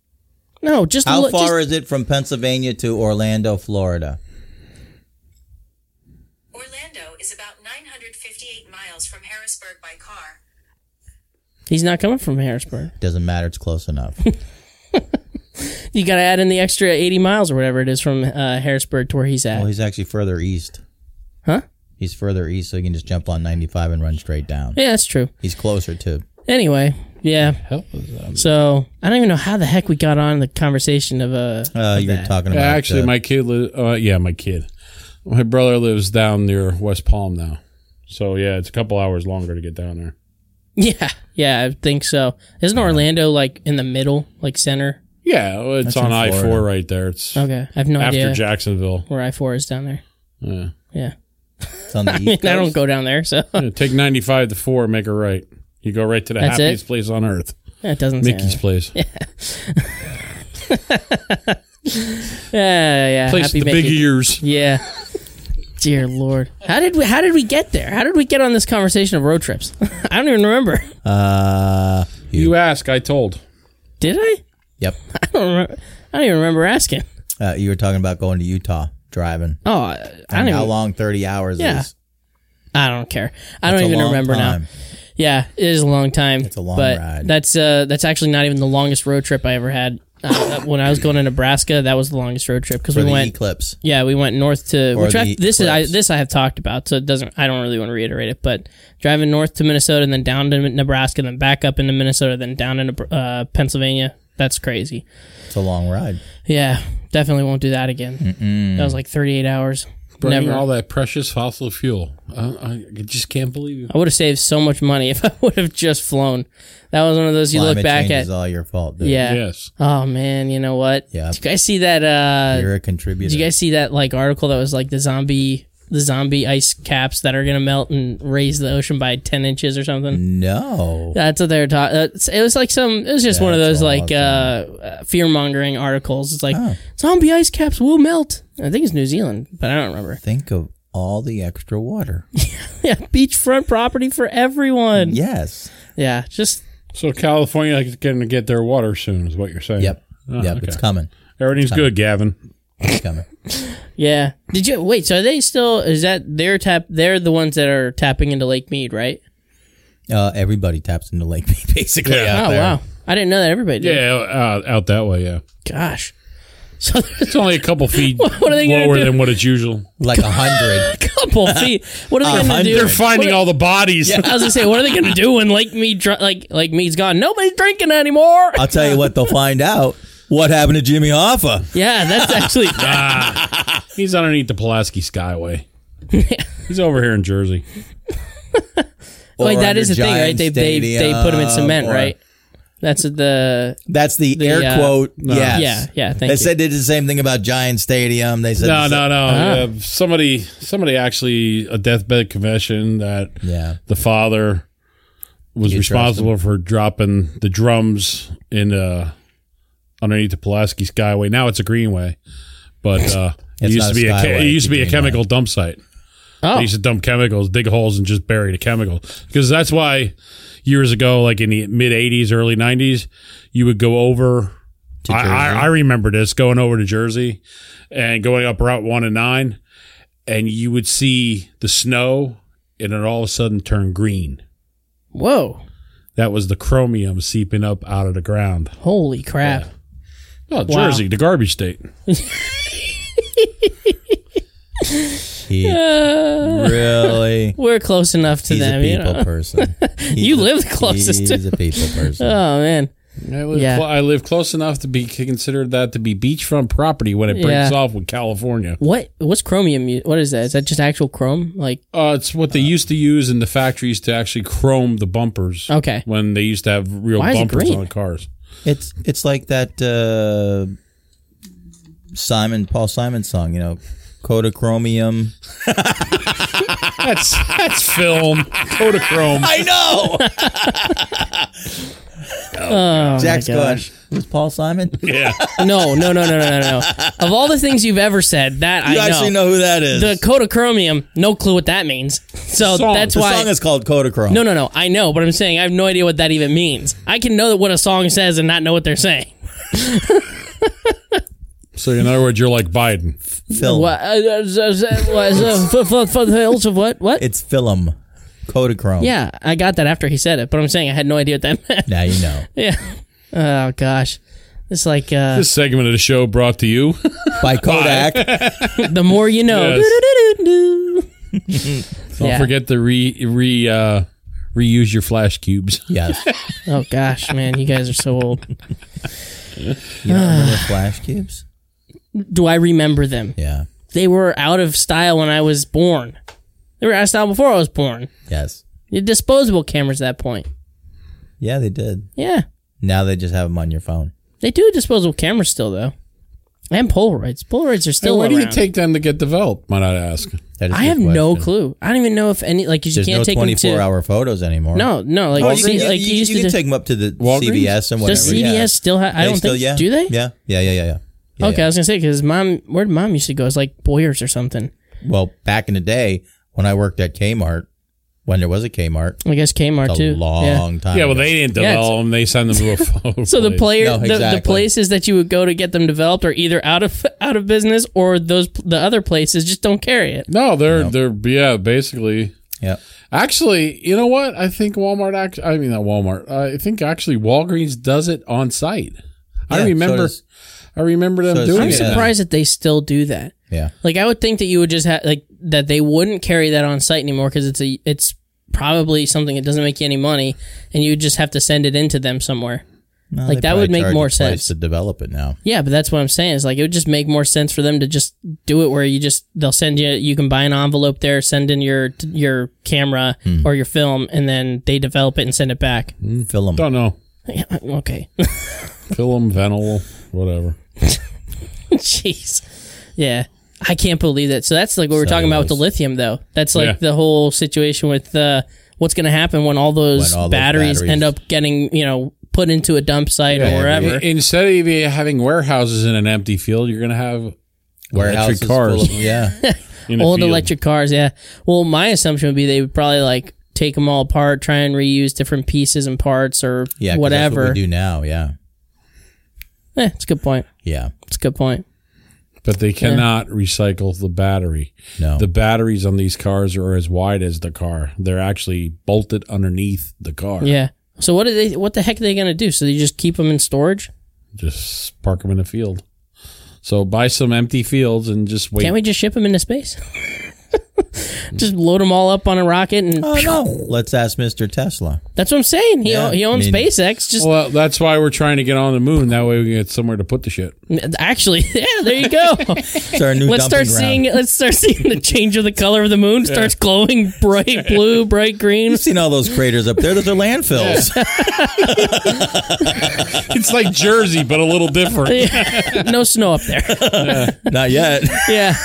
Speaker 8: No, just
Speaker 5: how
Speaker 8: look,
Speaker 5: far
Speaker 8: just,
Speaker 5: is it from Pennsylvania to Orlando, Florida?
Speaker 9: Orlando is about nine hundred fifty-eight miles from Harrisburg by car.
Speaker 8: He's not coming from Harrisburg.
Speaker 5: Doesn't matter. It's close enough.
Speaker 8: You got to add in the extra eighty miles or whatever it is from uh, Harrisburg to where he's at.
Speaker 5: Well, he's actually further east.
Speaker 8: Huh?
Speaker 5: He's further east, so he can just jump on ninety-five and run straight down.
Speaker 8: Yeah, that's true.
Speaker 5: He's closer too.
Speaker 8: Anyway, yeah.
Speaker 7: Hell is that?
Speaker 8: So I don't even know how the heck we got on the conversation of uh.
Speaker 5: Uh,
Speaker 8: of
Speaker 5: you're
Speaker 8: that.
Speaker 5: talking
Speaker 7: Yeah,
Speaker 5: about
Speaker 7: actually,
Speaker 5: uh,
Speaker 7: my kid. Li- uh, yeah, my kid. My brother lives down near West Palm now. So yeah, it's a couple hours longer to get down there.
Speaker 8: Yeah, yeah, I think so. Isn't Orlando like in the middle, like center?
Speaker 7: Yeah, well, it's
Speaker 5: That's
Speaker 7: on
Speaker 5: in
Speaker 7: I four
Speaker 5: Florida.
Speaker 7: right there. It's
Speaker 8: Okay, I have no
Speaker 7: after
Speaker 8: idea
Speaker 7: Jacksonville.
Speaker 8: where I four is down there.
Speaker 7: Yeah.
Speaker 8: Yeah,
Speaker 5: it's on the
Speaker 8: I
Speaker 5: east
Speaker 8: mean,
Speaker 5: coast.
Speaker 8: I don't go down there, so
Speaker 7: Yeah, take ninety-five to four, make a right. You go right to the
Speaker 8: That's
Speaker 7: happiest
Speaker 8: it?
Speaker 7: place on earth,
Speaker 8: that doesn't.
Speaker 7: Mickey's
Speaker 8: sound
Speaker 7: place.
Speaker 8: Yeah, yeah.
Speaker 7: Place
Speaker 8: Happy
Speaker 7: with the big
Speaker 8: Mickey.
Speaker 7: ears.
Speaker 8: Yeah. Dear Lord, how did we? How did we get there? How did we get on this conversation of road trips? I don't even remember.
Speaker 5: Uh, you.
Speaker 7: You ask, I told.
Speaker 8: Did I?
Speaker 5: Yep.
Speaker 8: I don't. Remember, I don't even remember asking.
Speaker 5: Uh, you were talking about going to Utah driving.
Speaker 8: Oh, I, I
Speaker 5: And
Speaker 8: don't
Speaker 5: how
Speaker 8: even.
Speaker 5: long thirty hours
Speaker 8: Yeah.
Speaker 5: is?
Speaker 8: I don't care. I
Speaker 5: That's
Speaker 8: don't
Speaker 5: a
Speaker 8: even
Speaker 5: long
Speaker 8: remember
Speaker 5: time.
Speaker 8: now. Yeah, it is a long time.
Speaker 5: It's a long
Speaker 8: but
Speaker 5: ride.
Speaker 8: That's uh, that's actually not even the longest road trip I ever had. Uh, when I was going to Nebraska, that was the longest road trip because
Speaker 5: For
Speaker 8: we
Speaker 5: the
Speaker 8: went.
Speaker 5: eclipse.
Speaker 8: Yeah, we went north to
Speaker 5: Or
Speaker 8: which I,
Speaker 5: the
Speaker 8: this is I,
Speaker 5: eclipse.
Speaker 8: this I have talked about, so it doesn't. I don't really want to reiterate it, but driving north to Minnesota and then down to Nebraska, then back up into Minnesota, then down into uh, Pennsylvania. That's crazy.
Speaker 5: It's a long ride.
Speaker 8: Yeah, definitely won't do that again.
Speaker 5: Mm-mm.
Speaker 8: That was like thirty-eight hours.
Speaker 7: Burning
Speaker 8: Never.
Speaker 7: all that precious fossil fuel. I, I just can't believe it.
Speaker 8: I would have saved so much money if I would have just flown. That was one of those you
Speaker 5: Climate
Speaker 8: look back
Speaker 5: change
Speaker 8: at.
Speaker 5: is all your fault, dude.
Speaker 8: Yeah.
Speaker 7: Yes.
Speaker 8: Oh man, you know what?
Speaker 5: Yeah.
Speaker 8: Did you guys see that? Uh,
Speaker 5: You're a contributor.
Speaker 8: did you guys see that like article that was like the zombie, the zombie ice caps that are gonna melt and raise the ocean by ten inches or something?
Speaker 5: No.
Speaker 8: That's what they were talking. Uh, it was like some. It was just one of
Speaker 5: That's
Speaker 8: those like
Speaker 5: awesome.
Speaker 8: uh, fear mongering articles. It's like
Speaker 5: Oh.
Speaker 8: zombie ice caps will melt. I think it's New Zealand, but I don't remember.
Speaker 5: Think of all the extra water.
Speaker 8: Yeah, beachfront property for everyone.
Speaker 5: Yes.
Speaker 8: Yeah, just
Speaker 7: So California is going to get their water soon, is what you're saying?
Speaker 5: Yep.
Speaker 7: Oh,
Speaker 5: yep.
Speaker 7: okay.
Speaker 5: It's coming.
Speaker 7: Everything's good, Gavin.
Speaker 5: It's coming.
Speaker 8: Yeah. Did you wait? So are they still? Is that their tap? They're the ones that are tapping into Lake Mead, right?
Speaker 5: Uh, everybody taps into Lake Mead, basically.
Speaker 7: Yeah.
Speaker 5: out
Speaker 8: Oh
Speaker 5: there.
Speaker 8: wow! I didn't know that everybody did.
Speaker 7: Yeah, uh, out that way. Yeah,
Speaker 8: Gosh. So
Speaker 7: it's only a couple feet
Speaker 8: What are they gonna
Speaker 7: lower
Speaker 8: do?
Speaker 7: than what it's usual.
Speaker 5: Like a hundred.
Speaker 8: a couple feet. What are they going to do?
Speaker 7: They're finding
Speaker 8: What are-
Speaker 7: all the bodies.
Speaker 8: I was gonna say, what are they gonna do when Lake Mead, dr- like Lake Mead's gone? Nobody's drinking anymore.
Speaker 5: I'll tell you what they'll find out. What happened to Jimmy Hoffa?
Speaker 8: Yeah, that's actually.
Speaker 7: He's underneath the Pulaski Skyway. He's over here in Jersey.
Speaker 8: Wait,
Speaker 5: Or
Speaker 8: that is the
Speaker 5: under
Speaker 8: thing, right?
Speaker 5: Giant
Speaker 8: They they they put them in cement,
Speaker 5: Stadium, or-
Speaker 8: right? That's the.
Speaker 5: That's the,
Speaker 8: The,
Speaker 5: air
Speaker 8: uh,
Speaker 5: quote. Yes.
Speaker 8: Yeah, yeah. Thank
Speaker 5: They
Speaker 8: you.
Speaker 5: said they did the same thing about Giant Stadium. They said
Speaker 7: No,
Speaker 5: the
Speaker 7: no,
Speaker 5: sa-
Speaker 7: no.
Speaker 8: Ah.
Speaker 7: Uh, somebody, somebody actually a deathbed confession that
Speaker 5: Yeah.
Speaker 7: the father was
Speaker 5: You
Speaker 7: responsible for dropping the drums in uh, underneath the Pulaski Skyway. Now it's a greenway, but uh, it
Speaker 5: It's
Speaker 7: used
Speaker 5: not
Speaker 7: to
Speaker 5: a
Speaker 7: be a
Speaker 5: skyway,
Speaker 7: che- it used to be a
Speaker 5: it's a greenway.
Speaker 7: chemical dump site.
Speaker 8: Oh,
Speaker 7: They used to dump chemicals, dig holes, and just bury the chemicals. Because that's why years ago, like in the mid eighties, early nineties, you would go over.
Speaker 5: To
Speaker 7: I, I,
Speaker 5: Jersey?
Speaker 7: I remember this going over to Jersey and going up Route one and nine, and you would see the snow, and it all of a sudden turned green.
Speaker 8: whoa!
Speaker 7: That was the chromium seeping up out of the ground.
Speaker 8: Holy crap!
Speaker 7: Oh,
Speaker 8: Wow.
Speaker 7: Jersey, the garbage state.
Speaker 5: He
Speaker 8: Uh,
Speaker 5: really.
Speaker 8: we're close enough to
Speaker 5: He's
Speaker 8: them.
Speaker 5: a
Speaker 8: You
Speaker 5: people
Speaker 8: know?
Speaker 5: person. He's
Speaker 8: You
Speaker 5: a-
Speaker 8: live the closest
Speaker 5: He's
Speaker 8: to-
Speaker 5: a people person.
Speaker 8: Oh man.
Speaker 7: I live,
Speaker 8: Yeah.
Speaker 7: cl- I live close enough to be considered that to be beachfront property when it breaks
Speaker 8: Yeah.
Speaker 7: off with California.
Speaker 8: What what's chromium? u- What is that? Is that just actual chrome? Like
Speaker 7: Uh, it's what they used to use in the factories to actually chrome the bumpers.
Speaker 8: Okay.
Speaker 7: When they used to have real
Speaker 8: Why is it
Speaker 7: bumpers
Speaker 8: green?
Speaker 7: on cars.
Speaker 5: It's it's like that uh, Simon Paul Simon song, you know, Kodachromium.
Speaker 7: That's that's film. Kodachrome.
Speaker 5: I know.
Speaker 8: oh
Speaker 5: Jack's
Speaker 8: my
Speaker 5: going.
Speaker 8: gosh.
Speaker 5: Was Paul Simon? You
Speaker 7: Yeah.
Speaker 8: No, no, no, no, no, no, no. Of all the things you've ever said, that I
Speaker 5: actually know who that is.
Speaker 8: The Kodachromium, no clue what that means. So
Speaker 7: Song.
Speaker 8: that's
Speaker 5: the
Speaker 8: why.
Speaker 5: song is called Kodachrome.
Speaker 8: no, no, no. I know, but I'm saying I have no idea what that even means. I can know what a song says and not know what they're saying.
Speaker 7: So in other words, you're like Biden.
Speaker 5: Film.
Speaker 8: What? Uh, uh, uh, what is, uh, for, for, for the hills of what? What?
Speaker 5: It's film. Kodachrome.
Speaker 8: Yeah, I got that after he said it, but I'm saying I had no idea what that meant.
Speaker 5: Now you know.
Speaker 8: Yeah. Oh gosh, it's like uh,
Speaker 7: This segment of the show brought to you.
Speaker 5: By Kodak.
Speaker 8: the more you know.
Speaker 7: Yes.
Speaker 8: Do-do-do-do-do.
Speaker 7: Don't
Speaker 8: Yeah.
Speaker 7: forget to re re uh, reuse your flash cubes.
Speaker 5: Yes.
Speaker 8: Oh gosh, man, you guys are so old.
Speaker 5: You don't remember Flash Cubes?
Speaker 8: Do I remember them?
Speaker 5: Yeah.
Speaker 8: They were out of style when I was born. They were out of style before I was born.
Speaker 5: Yes.
Speaker 8: You had disposable cameras at that point.
Speaker 5: Yeah, they did.
Speaker 8: Yeah.
Speaker 5: Now they just have them on your phone.
Speaker 8: They do have disposable cameras still, though. And Polaroids. Polaroids are still
Speaker 7: Where do you
Speaker 8: around.
Speaker 7: take them to get developed? Might I ask?
Speaker 5: That is a
Speaker 8: I have
Speaker 5: good
Speaker 8: no
Speaker 5: question.
Speaker 8: clue. I don't even know if any, like, 'cause you
Speaker 5: There's
Speaker 8: can't
Speaker 5: no
Speaker 8: take them to.
Speaker 5: twenty-four hour photos anymore.
Speaker 8: No, no, like,
Speaker 5: Oh,
Speaker 8: see,
Speaker 5: you can,
Speaker 8: like
Speaker 5: you,
Speaker 8: you
Speaker 5: you
Speaker 8: used
Speaker 5: can
Speaker 8: to.
Speaker 5: take them up to the
Speaker 7: Walgreens?
Speaker 5: C V S and whatever.
Speaker 8: Does C V S
Speaker 5: yeah.
Speaker 8: still have? I
Speaker 5: They
Speaker 8: don't
Speaker 5: still,
Speaker 8: think.
Speaker 5: yeah.
Speaker 8: Do they?
Speaker 5: Yeah, yeah, yeah, yeah, yeah. Yeah,
Speaker 8: Okay,
Speaker 5: yeah.
Speaker 8: I was gonna say because mom, where did mom used to go? It's like Boyers or something.
Speaker 5: Well, back in the day when I worked at Kmart, when there was a Kmart,
Speaker 8: I guess Kmart
Speaker 5: a
Speaker 8: too.
Speaker 5: long
Speaker 8: Yeah.
Speaker 5: time.
Speaker 7: Yeah, well,
Speaker 5: ago.
Speaker 7: they didn't
Speaker 8: Yeah,
Speaker 7: develop them. They send them to a photo
Speaker 8: So the
Speaker 7: place.
Speaker 8: player,
Speaker 5: No,
Speaker 8: the, the
Speaker 5: exactly.
Speaker 8: places that you would go to get them developed are either out of out of business or those the other places just don't carry it.
Speaker 7: No, they're
Speaker 5: No.
Speaker 7: they're yeah, basically.
Speaker 5: Yeah.
Speaker 7: Actually, you know what? I think Walmart. Act, I mean, not Walmart. I think actually Walgreens does it on site. I
Speaker 5: Yeah, so
Speaker 7: remember.
Speaker 5: does-
Speaker 7: I remember them
Speaker 5: so does
Speaker 7: doing
Speaker 8: I'm
Speaker 7: it.
Speaker 5: C V S.
Speaker 8: surprised that they still do that.
Speaker 5: Yeah.
Speaker 8: Like I would think that you would just have like that they wouldn't carry that on site anymore because it's a it's probably something that doesn't make you any money, and you would just have to send it into them somewhere.
Speaker 5: No,
Speaker 8: Like,
Speaker 5: they
Speaker 8: that
Speaker 5: probably
Speaker 8: would make
Speaker 5: charge
Speaker 8: more
Speaker 5: a price
Speaker 8: sense.
Speaker 5: to develop it now.
Speaker 8: Yeah, but that's what I'm saying. Is like it would just make more sense for them to just do it where you just they'll send you you can buy an envelope there, send in your your camera
Speaker 5: Hmm.
Speaker 8: or your film, and then they develop it and send it back.
Speaker 5: Film.
Speaker 7: Don't know.
Speaker 8: Yeah, okay.
Speaker 7: Film, Venel, whatever.
Speaker 8: Jeez. Yeah. I can't believe that. So that's like what we're talking about with the
Speaker 5: Cellulose.
Speaker 8: lithium, though. That's like
Speaker 7: Yeah.
Speaker 8: the whole situation with uh, what's going to happen when all those,
Speaker 5: When all those
Speaker 8: batteries,
Speaker 5: batteries-
Speaker 8: end up getting, you know, put into a dump site
Speaker 5: Yeah,
Speaker 8: or wherever.
Speaker 7: I- Instead of you having warehouses in an empty field, you're going to have
Speaker 5: Warehouses
Speaker 7: electric cars.
Speaker 5: full of- yeah.
Speaker 7: in a
Speaker 8: Old
Speaker 7: field.
Speaker 8: electric cars, yeah. Well, my assumption would be they would probably like take them all apart, try and reuse different pieces and parts or
Speaker 5: Yeah. 'cause
Speaker 8: whatever.
Speaker 5: That's what we do now. Yeah.
Speaker 8: Eh, it's a good point.
Speaker 5: Yeah.
Speaker 8: It's a good point.
Speaker 7: but they cannot recycle the battery.
Speaker 5: No.
Speaker 7: The batteries on these cars are as wide as the car. They're actually bolted underneath the car.
Speaker 8: Yeah. So what are they? What the heck are they going to do? So they just keep them in storage?
Speaker 7: Just park them in a field. So buy some empty fields and just wait.
Speaker 8: Can't we just ship them into space? Just load them all up on a rocket and.
Speaker 5: Oh no! Let's ask Mister Tesla.
Speaker 8: That's what I'm saying. He
Speaker 5: Yeah,
Speaker 8: he owns
Speaker 5: I mean-
Speaker 8: SpaceX. Just
Speaker 7: Well, that's why we're trying to get on the moon. That way we can get somewhere to put the shit.
Speaker 8: actually, yeah. There you go.
Speaker 5: It's our new
Speaker 8: Let's start
Speaker 5: dumping
Speaker 8: seeing.
Speaker 5: ground.
Speaker 8: Let's start seeing the change of the color of the moon. Starts glowing bright blue, bright green.
Speaker 5: You've seen all those craters up there? Those are landfills.
Speaker 7: It's like Jersey, but a little different.
Speaker 8: No snow up there.
Speaker 5: Not yet.
Speaker 8: Yeah.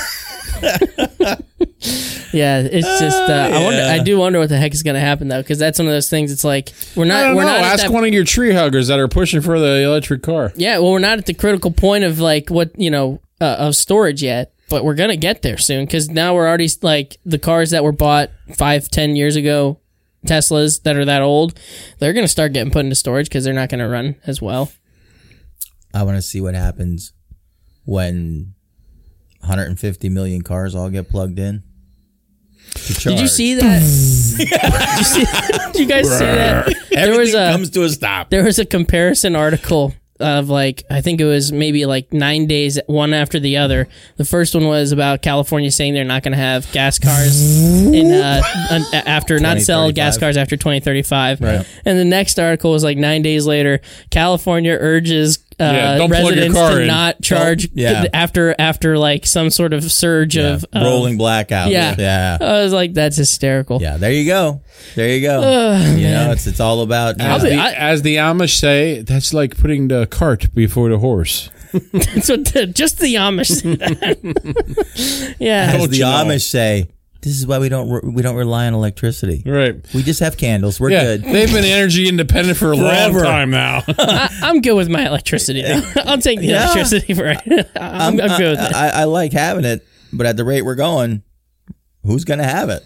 Speaker 8: Yeah, it's just uh, I wonder. I do wonder what the heck is going to happen though, because that's one of those things. It's like we're
Speaker 7: I
Speaker 8: not.
Speaker 7: don't
Speaker 8: We're
Speaker 7: know.
Speaker 8: not. at
Speaker 7: Ask
Speaker 8: that-
Speaker 7: one of your tree huggers that are pushing for the electric car.
Speaker 8: Yeah, well, we're not at the critical point of like what you know uh, of storage yet, but we're gonna get there soon because now we're already like the cars that were bought five, ten years ago, Teslas that are that old, they're gonna start getting put into storage because they're not gonna run as well.
Speaker 5: I want to see what happens when one hundred fifty million cars all get plugged in. to
Speaker 8: Did you
Speaker 5: charge.
Speaker 8: see that? did, you see, did you guys see that? There was
Speaker 5: Everything
Speaker 8: a
Speaker 5: comes to a stop.
Speaker 8: there was a comparison article of like I think it was maybe like nine days one after the other. The first one was about California saying they're not going to have gas cars in uh, un- after not sell gas cars after twenty thirty-five.
Speaker 5: Right.
Speaker 8: And the next article was like nine days later. California urges uh,
Speaker 7: Yeah, don't plug your
Speaker 8: residents
Speaker 7: car
Speaker 8: to
Speaker 7: in.
Speaker 8: not charge
Speaker 5: Don't- yeah.
Speaker 8: after after like some sort of surge
Speaker 5: Yeah.
Speaker 8: of um,
Speaker 5: rolling blackout.
Speaker 8: Yeah.
Speaker 5: yeah,
Speaker 8: I was like, that's hysterical.
Speaker 5: yeah. There you go. There you go. you know, it's it's all about. You
Speaker 7: As
Speaker 5: know,
Speaker 7: the,
Speaker 8: I-
Speaker 7: as the Amish say, that's like putting the cart before the horse.
Speaker 8: That's what the, just the Amish say that. Yeah.
Speaker 5: as
Speaker 7: Don't
Speaker 5: the
Speaker 7: you know?
Speaker 5: Amish say, this is why we don't re- we don't rely on electricity.
Speaker 7: Right.
Speaker 5: We just have candles. We're
Speaker 7: Yeah,
Speaker 5: good.
Speaker 7: they've been energy independent for a
Speaker 5: Forever.
Speaker 7: long time now.
Speaker 8: I, I'm good with my electricity now. I'll take the
Speaker 5: Yeah.
Speaker 8: electricity for it. I'm, I'm good with it.
Speaker 5: I, I like having it, but at the rate we're going, who's going to have it?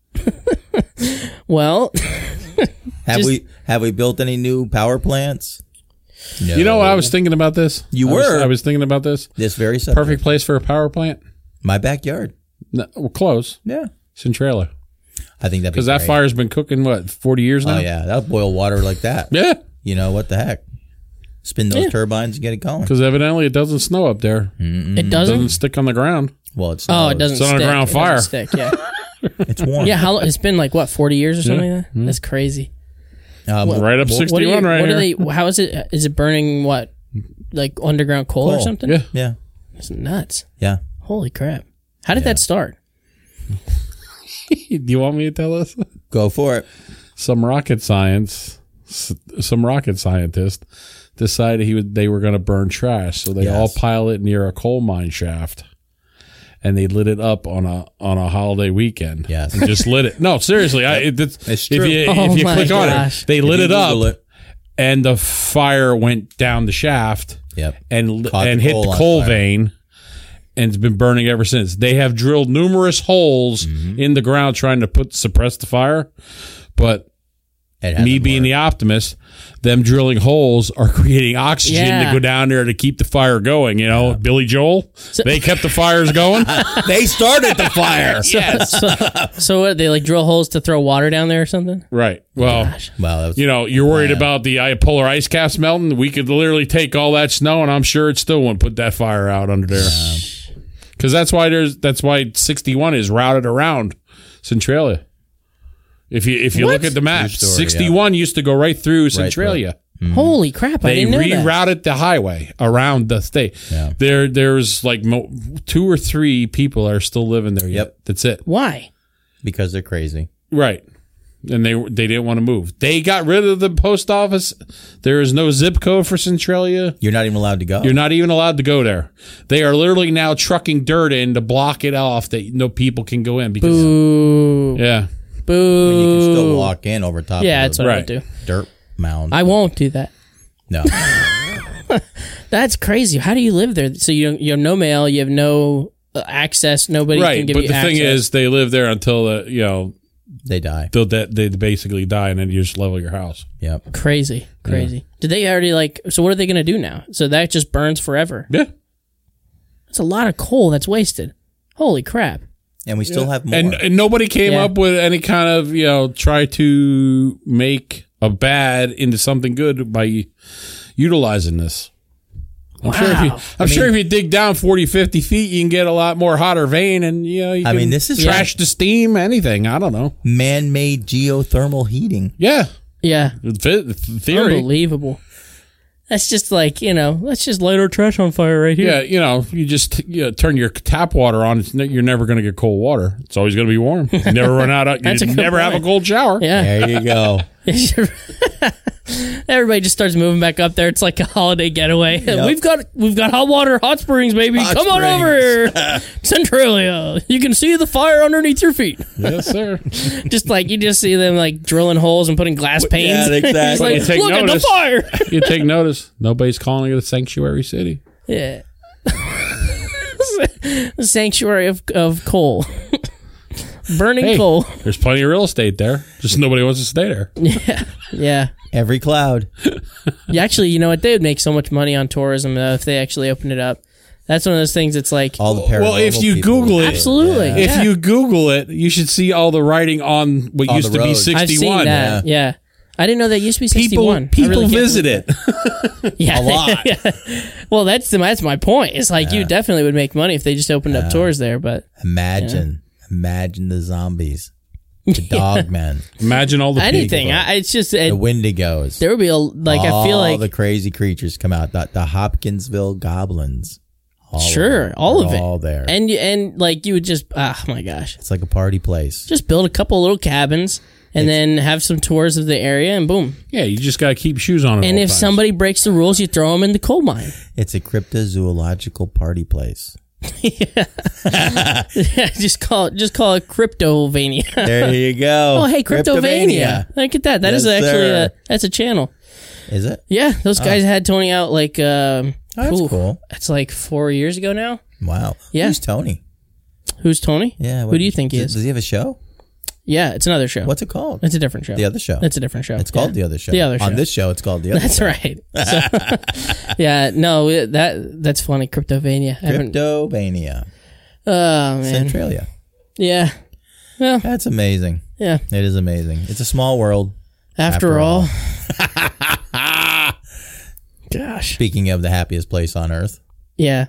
Speaker 8: Well,
Speaker 5: Have
Speaker 8: Just-
Speaker 5: we have we built any new power plants? No.
Speaker 7: You know what I was thinking about this?
Speaker 5: You
Speaker 7: I was-
Speaker 5: were?
Speaker 7: I was thinking about this.
Speaker 5: This very subject.
Speaker 7: Perfect place for a power plant?
Speaker 5: My backyard.
Speaker 7: No, we're close.
Speaker 5: Yeah,
Speaker 7: Centralia.
Speaker 5: I think that'd be
Speaker 7: Because that
Speaker 5: great.
Speaker 7: fire's been cooking, what, forty years now?
Speaker 5: Oh yeah, that'll boil water like that.
Speaker 7: Yeah.
Speaker 5: You know what the heck? Spin those
Speaker 8: Yeah.
Speaker 5: turbines and get it going.
Speaker 7: Because evidently it doesn't snow up there.
Speaker 8: it
Speaker 7: It
Speaker 8: doesn't.
Speaker 7: doesn't stick on the ground.
Speaker 5: Well, it's
Speaker 8: Oh, it doesn't
Speaker 7: It's
Speaker 8: stick.
Speaker 7: on a ground
Speaker 8: It
Speaker 7: fire.
Speaker 8: doesn't stick. Yeah,
Speaker 5: It's warm.
Speaker 8: yeah. How it's been like what forty years or something like that? That's crazy.
Speaker 5: Um,
Speaker 7: Right up
Speaker 5: well,
Speaker 8: What do you,
Speaker 7: sixty-one right
Speaker 8: what
Speaker 7: here.
Speaker 8: are they? How is it? Is it burning what? Like underground coal, or
Speaker 5: Coal.
Speaker 8: something?
Speaker 7: Yeah.
Speaker 5: Yeah,
Speaker 8: It's nuts.
Speaker 5: yeah.
Speaker 8: Holy crap! How did that start?
Speaker 7: Do you want me to tell us?
Speaker 5: Go for it.
Speaker 7: Some rocket science, s- some rocket scientist decided he would, they were going to burn trash, so they
Speaker 5: Yes.
Speaker 7: all pile it near a coal mine shaft, and they lit it up on a on a holiday weekend.
Speaker 5: Yes.
Speaker 7: and just lit it. No, seriously, I, it, it's,
Speaker 5: It's
Speaker 7: if
Speaker 5: true.
Speaker 7: you
Speaker 8: Oh
Speaker 7: if you
Speaker 8: my
Speaker 7: click on
Speaker 8: gosh.
Speaker 7: it, they
Speaker 5: If
Speaker 7: lit
Speaker 5: you
Speaker 7: it up,
Speaker 5: Google it,
Speaker 7: and the fire went down the shaft.
Speaker 5: Yep.
Speaker 7: and
Speaker 5: Caught
Speaker 7: and
Speaker 5: the
Speaker 7: hit
Speaker 5: coal
Speaker 7: the
Speaker 5: on
Speaker 7: coal
Speaker 5: fire.
Speaker 7: vein, and it's been burning ever since. They have drilled numerous holes
Speaker 5: Mm-hmm.
Speaker 7: in the ground trying to put suppress the fire, but
Speaker 5: It hasn't
Speaker 7: me being
Speaker 5: worked.
Speaker 7: the optimist, them drilling holes are creating oxygen
Speaker 8: Yeah.
Speaker 7: to go down there to keep the fire going. You know, Billy Joel, they kept the fires going.
Speaker 5: they started the fire.
Speaker 7: Yes,
Speaker 8: So, so what? They like drill holes to throw water down there or something?
Speaker 7: right. Well,
Speaker 5: Well, that was,
Speaker 7: you know, you're worried
Speaker 5: Yeah.
Speaker 7: about the i- polar ice caps melting. We could literally take all that snow, and I'm sure it still wouldn't put that fire out under there. Because that's why there's that's why sixty-one is routed around Centralia. If you if you look at the map,
Speaker 5: True story,
Speaker 7: sixty-one used to go right through
Speaker 5: through.
Speaker 7: Centralia.
Speaker 8: Holy crap! I
Speaker 7: They
Speaker 8: didn't know that.
Speaker 7: rerouted the highway around the state.
Speaker 5: Yeah.
Speaker 7: There there's like mo- two or three people are still living there. Yet.
Speaker 5: Yep.
Speaker 7: That's it.
Speaker 8: Why?
Speaker 5: because they're crazy.
Speaker 7: Right. And they they didn't want to move. They got rid of the post office. There is no zip code for Centralia.
Speaker 5: You're not even allowed to go.
Speaker 7: You're not even allowed to go there. They are literally now trucking dirt in to block it off that no people can go in because
Speaker 8: Boo!
Speaker 7: yeah.
Speaker 8: Boo!
Speaker 5: You can still walk in over top
Speaker 8: Yeah,
Speaker 5: of
Speaker 8: that's
Speaker 5: the
Speaker 8: what I
Speaker 7: Right.
Speaker 8: would do.
Speaker 5: dirt mound.
Speaker 8: I won't do that.
Speaker 5: no.
Speaker 8: That's crazy. How do you live there? So you you have no mail, you have no uh, access. Nobody can
Speaker 7: Right.
Speaker 8: give
Speaker 7: But
Speaker 8: you
Speaker 7: the
Speaker 8: access.
Speaker 7: thing is they live there until the you know
Speaker 5: They die.
Speaker 7: they'll de- they basically die and then you just level your house.
Speaker 5: Yep.
Speaker 8: crazy, crazy. Did they already like? So what are they going to do now? So that just burns forever.
Speaker 7: Yeah.
Speaker 8: That's a lot of coal that's wasted. Holy crap.
Speaker 5: And we still have more.
Speaker 7: And, and nobody came
Speaker 8: Yeah.
Speaker 7: up with any kind of, you know, try to make a bad into something good by utilizing this. I'm sure if you, I'm
Speaker 5: I
Speaker 7: sure
Speaker 5: mean-
Speaker 7: if you dig down forty, fifty feet, you can get a lot more hotter vein and, you know, you
Speaker 5: I
Speaker 7: can
Speaker 5: mean, this is
Speaker 7: trash the steam, anything. I don't know.
Speaker 5: man-made geothermal heating.
Speaker 7: Yeah.
Speaker 8: Yeah.
Speaker 7: The theory.
Speaker 8: Unbelievable. That's just like, you know, let's just light our trash on fire right here.
Speaker 7: Yeah, you know, you just you know, turn your tap water on. It's ne- you're never going to get cold water. It's always going to be warm. You never run out of.
Speaker 8: That's a
Speaker 7: You
Speaker 8: good
Speaker 7: never have a
Speaker 8: point.
Speaker 7: cold shower.
Speaker 8: Yeah.
Speaker 5: There you go.
Speaker 8: Everybody just starts moving back up there. It's like a holiday getaway.
Speaker 5: Yep.
Speaker 8: We've got we've got hot water, hot springs, baby.
Speaker 5: Hot
Speaker 8: Come on
Speaker 5: springs.
Speaker 8: over here, Centralia. You can see the fire underneath your feet.
Speaker 7: Yes, sir.
Speaker 8: Just like you just see them like drilling holes and putting glass panes.
Speaker 5: Yeah, exactly.
Speaker 8: It's like,
Speaker 7: You take
Speaker 8: look at
Speaker 7: notice.
Speaker 8: the fire.
Speaker 7: You take notice. Nobody's calling it a sanctuary city.
Speaker 8: Yeah. The sanctuary of of coal. Burning
Speaker 7: Hey,
Speaker 8: coal.
Speaker 7: there's plenty of real estate there. Just nobody wants to stay there.
Speaker 8: Yeah. Yeah.
Speaker 5: Every cloud.
Speaker 8: Yeah, actually, you know what? They would make so much money on tourism though, if they actually opened it up. That's one of those things. It's like,
Speaker 5: All the paranormal
Speaker 7: Well, if you
Speaker 5: people
Speaker 7: Google
Speaker 5: would
Speaker 7: it-
Speaker 5: do
Speaker 8: absolutely.
Speaker 5: Yeah.
Speaker 7: If
Speaker 8: Yeah.
Speaker 7: you Google it, you should see all the writing on what
Speaker 5: On
Speaker 7: used
Speaker 5: the
Speaker 7: to be
Speaker 5: road.
Speaker 8: I've seen
Speaker 7: sixty-one.
Speaker 8: that. Yeah. I didn't know that used to be
Speaker 7: People,
Speaker 8: sixty-one. I
Speaker 7: people
Speaker 8: really can't
Speaker 7: visit
Speaker 8: believe
Speaker 7: it.
Speaker 8: Yeah.
Speaker 5: A lot.
Speaker 8: Yeah. Well, that's that's my point. It's like you definitely would make money if they just opened up tours there, but
Speaker 5: Imagine. Imagine the zombies. The dog men.
Speaker 7: Imagine all the
Speaker 8: anything.
Speaker 7: people.
Speaker 8: I, it's just it,
Speaker 5: The Wendigos.
Speaker 8: there would be a like I feel
Speaker 5: all
Speaker 8: like
Speaker 5: the crazy creatures come out. The, the Hopkinsville goblins. All of
Speaker 8: sure,
Speaker 5: them.
Speaker 8: all
Speaker 5: They're
Speaker 8: of it.
Speaker 5: All there.
Speaker 8: And you and like you would just oh my gosh.
Speaker 5: It's like a party place.
Speaker 8: Just build a couple little cabins and then have some tours of the area and boom.
Speaker 7: Yeah, you just got to keep shoes on. At
Speaker 8: And
Speaker 7: all
Speaker 8: if
Speaker 7: times.
Speaker 8: somebody breaks the rules, you throw them in the coal mine.
Speaker 5: It's a cryptozoological party place.
Speaker 8: Yeah, just call it just call it Cryptovania.
Speaker 5: There you go.
Speaker 8: Oh, hey, Cryptovania! Look at that. That is
Speaker 5: Yes,
Speaker 8: actually
Speaker 5: sir.
Speaker 8: a that's a channel.
Speaker 5: Is it?
Speaker 8: Yeah, those guys had Tony out like um,
Speaker 5: Oh, that's
Speaker 8: ooh,
Speaker 5: cool.
Speaker 8: That's like four years ago now.
Speaker 5: Wow.
Speaker 8: Yeah.
Speaker 5: Who's Tony?
Speaker 8: Who's Tony?
Speaker 5: Yeah.
Speaker 8: Who
Speaker 5: what-
Speaker 8: do you think he
Speaker 5: does,
Speaker 8: is?
Speaker 5: Does he have a show?
Speaker 8: Yeah, it's another show.
Speaker 5: What's it called?
Speaker 8: It's a different show.
Speaker 5: The other show.
Speaker 8: It's a different show.
Speaker 5: It's called
Speaker 8: Yeah.
Speaker 5: The Other Show.
Speaker 8: The Other Show.
Speaker 5: On this show, it's called The Other
Speaker 8: That's
Speaker 5: Show.
Speaker 8: right. So, yeah, no, it- that that's funny. Cryptovania. I haven't-
Speaker 5: Cryptovania.
Speaker 8: Oh man.
Speaker 5: Centralia.
Speaker 8: Yeah. Well,
Speaker 5: That's amazing.
Speaker 8: yeah.
Speaker 5: It is amazing. It's a small world.
Speaker 8: After,
Speaker 5: After
Speaker 8: all.
Speaker 5: all.
Speaker 8: Gosh.
Speaker 5: Speaking of the happiest place on earth.
Speaker 8: Yeah.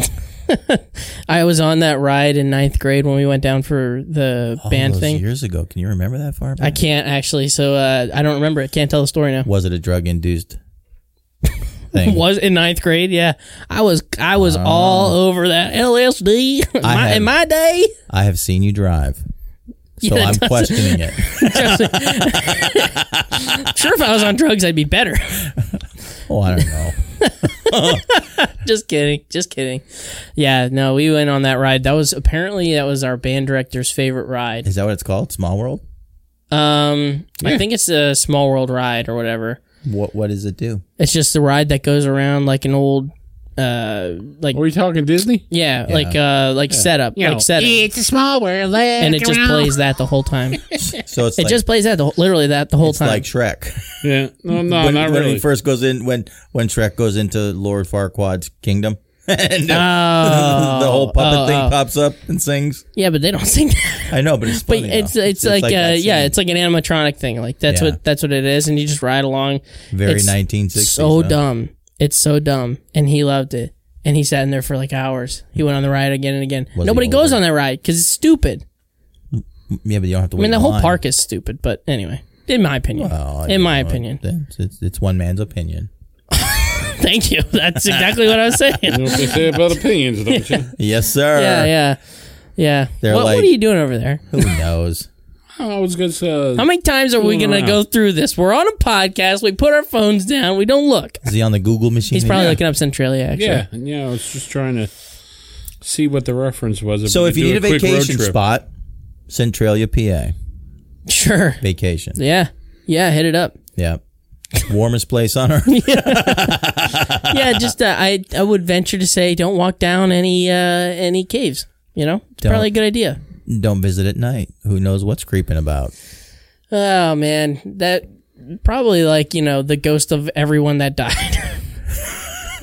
Speaker 8: I was on that ride in ninth grade when we went down for the
Speaker 5: All
Speaker 8: band
Speaker 5: those
Speaker 8: thing.
Speaker 5: years ago. Can you remember that far back?
Speaker 8: I can't actually, so uh, I don't remember it. Can't tell the story now.
Speaker 5: Was it a drug-induced thing?
Speaker 8: Was in ninth grade, yeah. I was I was all over that L S D my,
Speaker 5: have-
Speaker 8: in my day.
Speaker 5: I have seen you drive. So
Speaker 8: Yeah,
Speaker 5: I'm
Speaker 8: it doesn't-
Speaker 5: questioning it.
Speaker 8: Sure, if I was on drugs, I'd be better.
Speaker 5: Oh, I don't know.
Speaker 8: Just kidding, just kidding. Yeah, no, we went on that ride. That was apparently that was our band director's favorite ride.
Speaker 5: Is that what it's called? Small World?
Speaker 8: Um, I think it's a Small World ride or whatever.
Speaker 5: What What does it do?
Speaker 8: It's just the ride that goes around like an old, uh, like
Speaker 7: Are we talking Disney?
Speaker 8: yeah, like uh, like setup, like setup,
Speaker 7: It's a small world.
Speaker 8: and it just plays that the whole time.
Speaker 5: So it's
Speaker 8: It
Speaker 5: like,
Speaker 8: just plays that the, whole- literally that the whole
Speaker 5: it's
Speaker 8: time.
Speaker 5: like Shrek.
Speaker 7: Yeah. No, no,
Speaker 5: when,
Speaker 7: not
Speaker 5: when
Speaker 7: really.
Speaker 5: he first goes in, when when Shrek goes into Lord Farquaad's kingdom, and uh,
Speaker 8: Oh,
Speaker 5: the whole puppet
Speaker 8: oh,
Speaker 5: thing
Speaker 8: oh.
Speaker 5: pops up and sings.
Speaker 8: Yeah, but they don't sing that.
Speaker 5: I know, but it's
Speaker 8: But
Speaker 5: funny.
Speaker 8: it's
Speaker 5: though.
Speaker 8: it's, like, uh,
Speaker 5: that
Speaker 8: yeah,
Speaker 5: scene.
Speaker 8: it's like an animatronic thing. Like that's
Speaker 5: Yeah.
Speaker 8: what that's what it is, and you just ride along.
Speaker 5: very
Speaker 8: it's
Speaker 5: nineteen sixties.
Speaker 8: So
Speaker 5: huh?
Speaker 8: dumb. It's so dumb, and he loved it. And he sat in there for like hours. He went on the ride again and again.
Speaker 5: Was he
Speaker 8: Nobody goes
Speaker 5: older?
Speaker 8: on that ride because it's stupid.
Speaker 5: Yeah, but you don't have to
Speaker 8: I
Speaker 5: wait.
Speaker 8: mean, the
Speaker 5: in
Speaker 8: whole
Speaker 5: line.
Speaker 8: park is stupid. But anyway, in my opinion,
Speaker 5: Well, I
Speaker 8: in my
Speaker 5: know.
Speaker 8: opinion,
Speaker 5: It's, it's, it's one man's opinion.
Speaker 8: thank you. That's exactly what I was saying.
Speaker 7: You know what they say about opinions, don't you?
Speaker 5: Yes, sir.
Speaker 8: Yeah, yeah, yeah.
Speaker 5: They're
Speaker 8: What,
Speaker 5: like-
Speaker 8: what are you doing over there?
Speaker 5: Who knows?
Speaker 7: I was going to
Speaker 8: How many times are we
Speaker 7: Fooling
Speaker 8: going to
Speaker 7: around.
Speaker 8: go through this? We're on a podcast. We put our phones down. We don't look.
Speaker 5: Is he on the Google machine?
Speaker 8: He's probably
Speaker 5: Yeah.
Speaker 8: looking up Centralia, actually.
Speaker 7: Yeah, and yeah, I was just trying to see what the reference was. If
Speaker 5: So
Speaker 7: we
Speaker 5: if
Speaker 7: could
Speaker 5: you
Speaker 7: do
Speaker 5: need a
Speaker 7: quick road
Speaker 5: vacation
Speaker 7: trip.
Speaker 5: spot, Centralia, P A.
Speaker 8: Sure.
Speaker 5: Vacation.
Speaker 8: Yeah. Yeah, hit it up.
Speaker 5: Yeah. Warmest place on earth.
Speaker 8: Yeah, just uh, I I would venture to say don't walk down any uh, any caves. You know, it's
Speaker 5: Don't.
Speaker 8: probably a good idea.
Speaker 5: Don't visit at night. Who knows what's creeping about?
Speaker 8: Oh man, that probably like you know the ghost of everyone that died.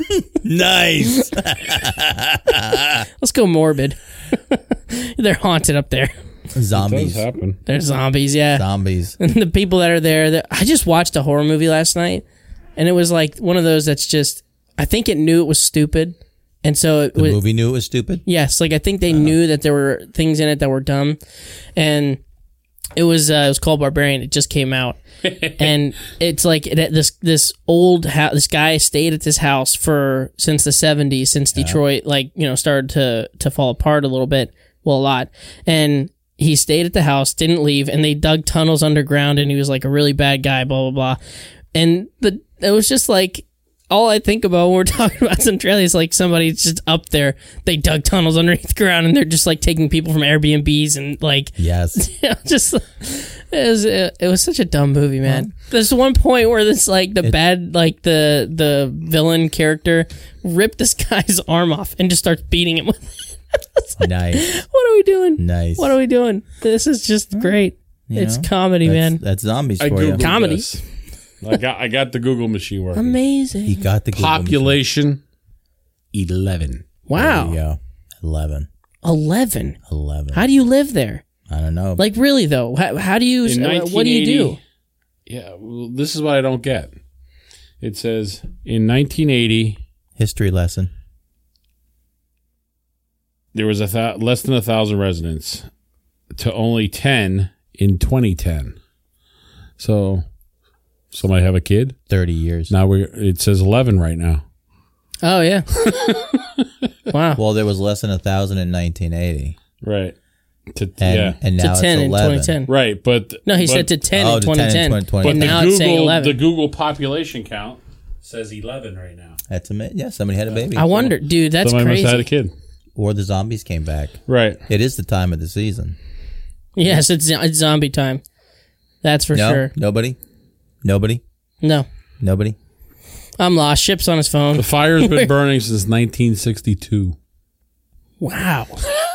Speaker 5: Nice.
Speaker 8: Let's go morbid. They're haunted up there.
Speaker 5: Zombies.
Speaker 6: Does happen.
Speaker 8: They're zombies, yeah.
Speaker 5: Zombies.
Speaker 8: And the people that are there, that, I just watched a horror movie last night, and it was like one of those that's just, I think it knew it was stupid, and so it
Speaker 5: The
Speaker 8: was,
Speaker 5: movie knew it was stupid?
Speaker 8: yes, like I think they knew that there were things in it that were dumb, and it was uh, it was called Barbarian. It just came out, and it's like it, this this old house. This guy stayed at this house for since the seventies, since Detroit like you know started to to fall apart a little bit, well a lot, and he stayed at the house, didn't leave, and they dug tunnels underground, and he was like a really bad guy, blah blah blah, and the it was just like. All I think about when we're talking about Centralia is like somebody's just up there. They dug tunnels underneath the ground and they're just like taking people from Airbnbs and like
Speaker 5: Yes.
Speaker 8: you know, just it was it, was such a dumb movie, man. There's one point where this like the
Speaker 5: It-
Speaker 8: bad like the the villain character ripped this guy's arm off and just starts beating him with it. It's like,
Speaker 5: Nice.
Speaker 8: what are we doing?
Speaker 5: Nice.
Speaker 8: What are we doing? This is just great.
Speaker 5: You
Speaker 8: It's
Speaker 5: know,
Speaker 8: comedy,
Speaker 5: that's,
Speaker 8: man.
Speaker 5: That's zombies
Speaker 6: I
Speaker 5: for you.
Speaker 6: googled
Speaker 8: Comedy.
Speaker 6: this. I got I got the Google machine working.
Speaker 8: Amazing.
Speaker 5: You got the Google machine.
Speaker 6: Population eleven.
Speaker 8: Wow.
Speaker 5: There you go. Eleven.
Speaker 8: eleven.
Speaker 5: Eleven.
Speaker 8: How do you live there?
Speaker 5: I don't know.
Speaker 8: Like really though, how, how do you?
Speaker 6: In
Speaker 8: uh, what do you do?
Speaker 6: nineteen eighty Yeah, well, this is what I don't get. It says in nineteen eighty
Speaker 5: History lesson.
Speaker 6: there was a th- less than a thousand residents to only ten in twenty ten. So somebody have a kid.
Speaker 5: Thirty years.
Speaker 6: Now we it says eleven right now.
Speaker 8: Oh yeah. Wow.
Speaker 5: Well, there was less than a thousand in nineteen eighty,
Speaker 6: Right. To,
Speaker 5: and
Speaker 6: yeah.
Speaker 5: and
Speaker 8: To
Speaker 5: now
Speaker 8: ten
Speaker 5: it's
Speaker 8: in
Speaker 5: eleven.
Speaker 8: twenty ten.
Speaker 6: Right, but
Speaker 8: No, he
Speaker 6: but,
Speaker 8: said to ten
Speaker 5: Oh,
Speaker 8: in
Speaker 5: to
Speaker 8: twenty ten.
Speaker 5: ten in twenty ten.
Speaker 8: And
Speaker 6: but
Speaker 8: now
Speaker 6: the
Speaker 8: it's saying
Speaker 6: Google
Speaker 8: eleven.
Speaker 6: the Google population count says eleven right now.
Speaker 5: That's amazing. Yeah, somebody had a baby.
Speaker 8: I wonder, dude. That's
Speaker 6: Somebody
Speaker 8: crazy.
Speaker 6: must have had a kid.
Speaker 5: Or the zombies came back.
Speaker 6: Right.
Speaker 5: It is the time of the season.
Speaker 8: Yes, it's, it's zombie time. That's for
Speaker 5: no,
Speaker 8: sure.
Speaker 5: nobody, nobody,
Speaker 8: No,
Speaker 5: nobody.
Speaker 8: I'm lost. Ship's on his phone.
Speaker 6: The fire's been burning since nineteen sixty-two.
Speaker 8: Wow.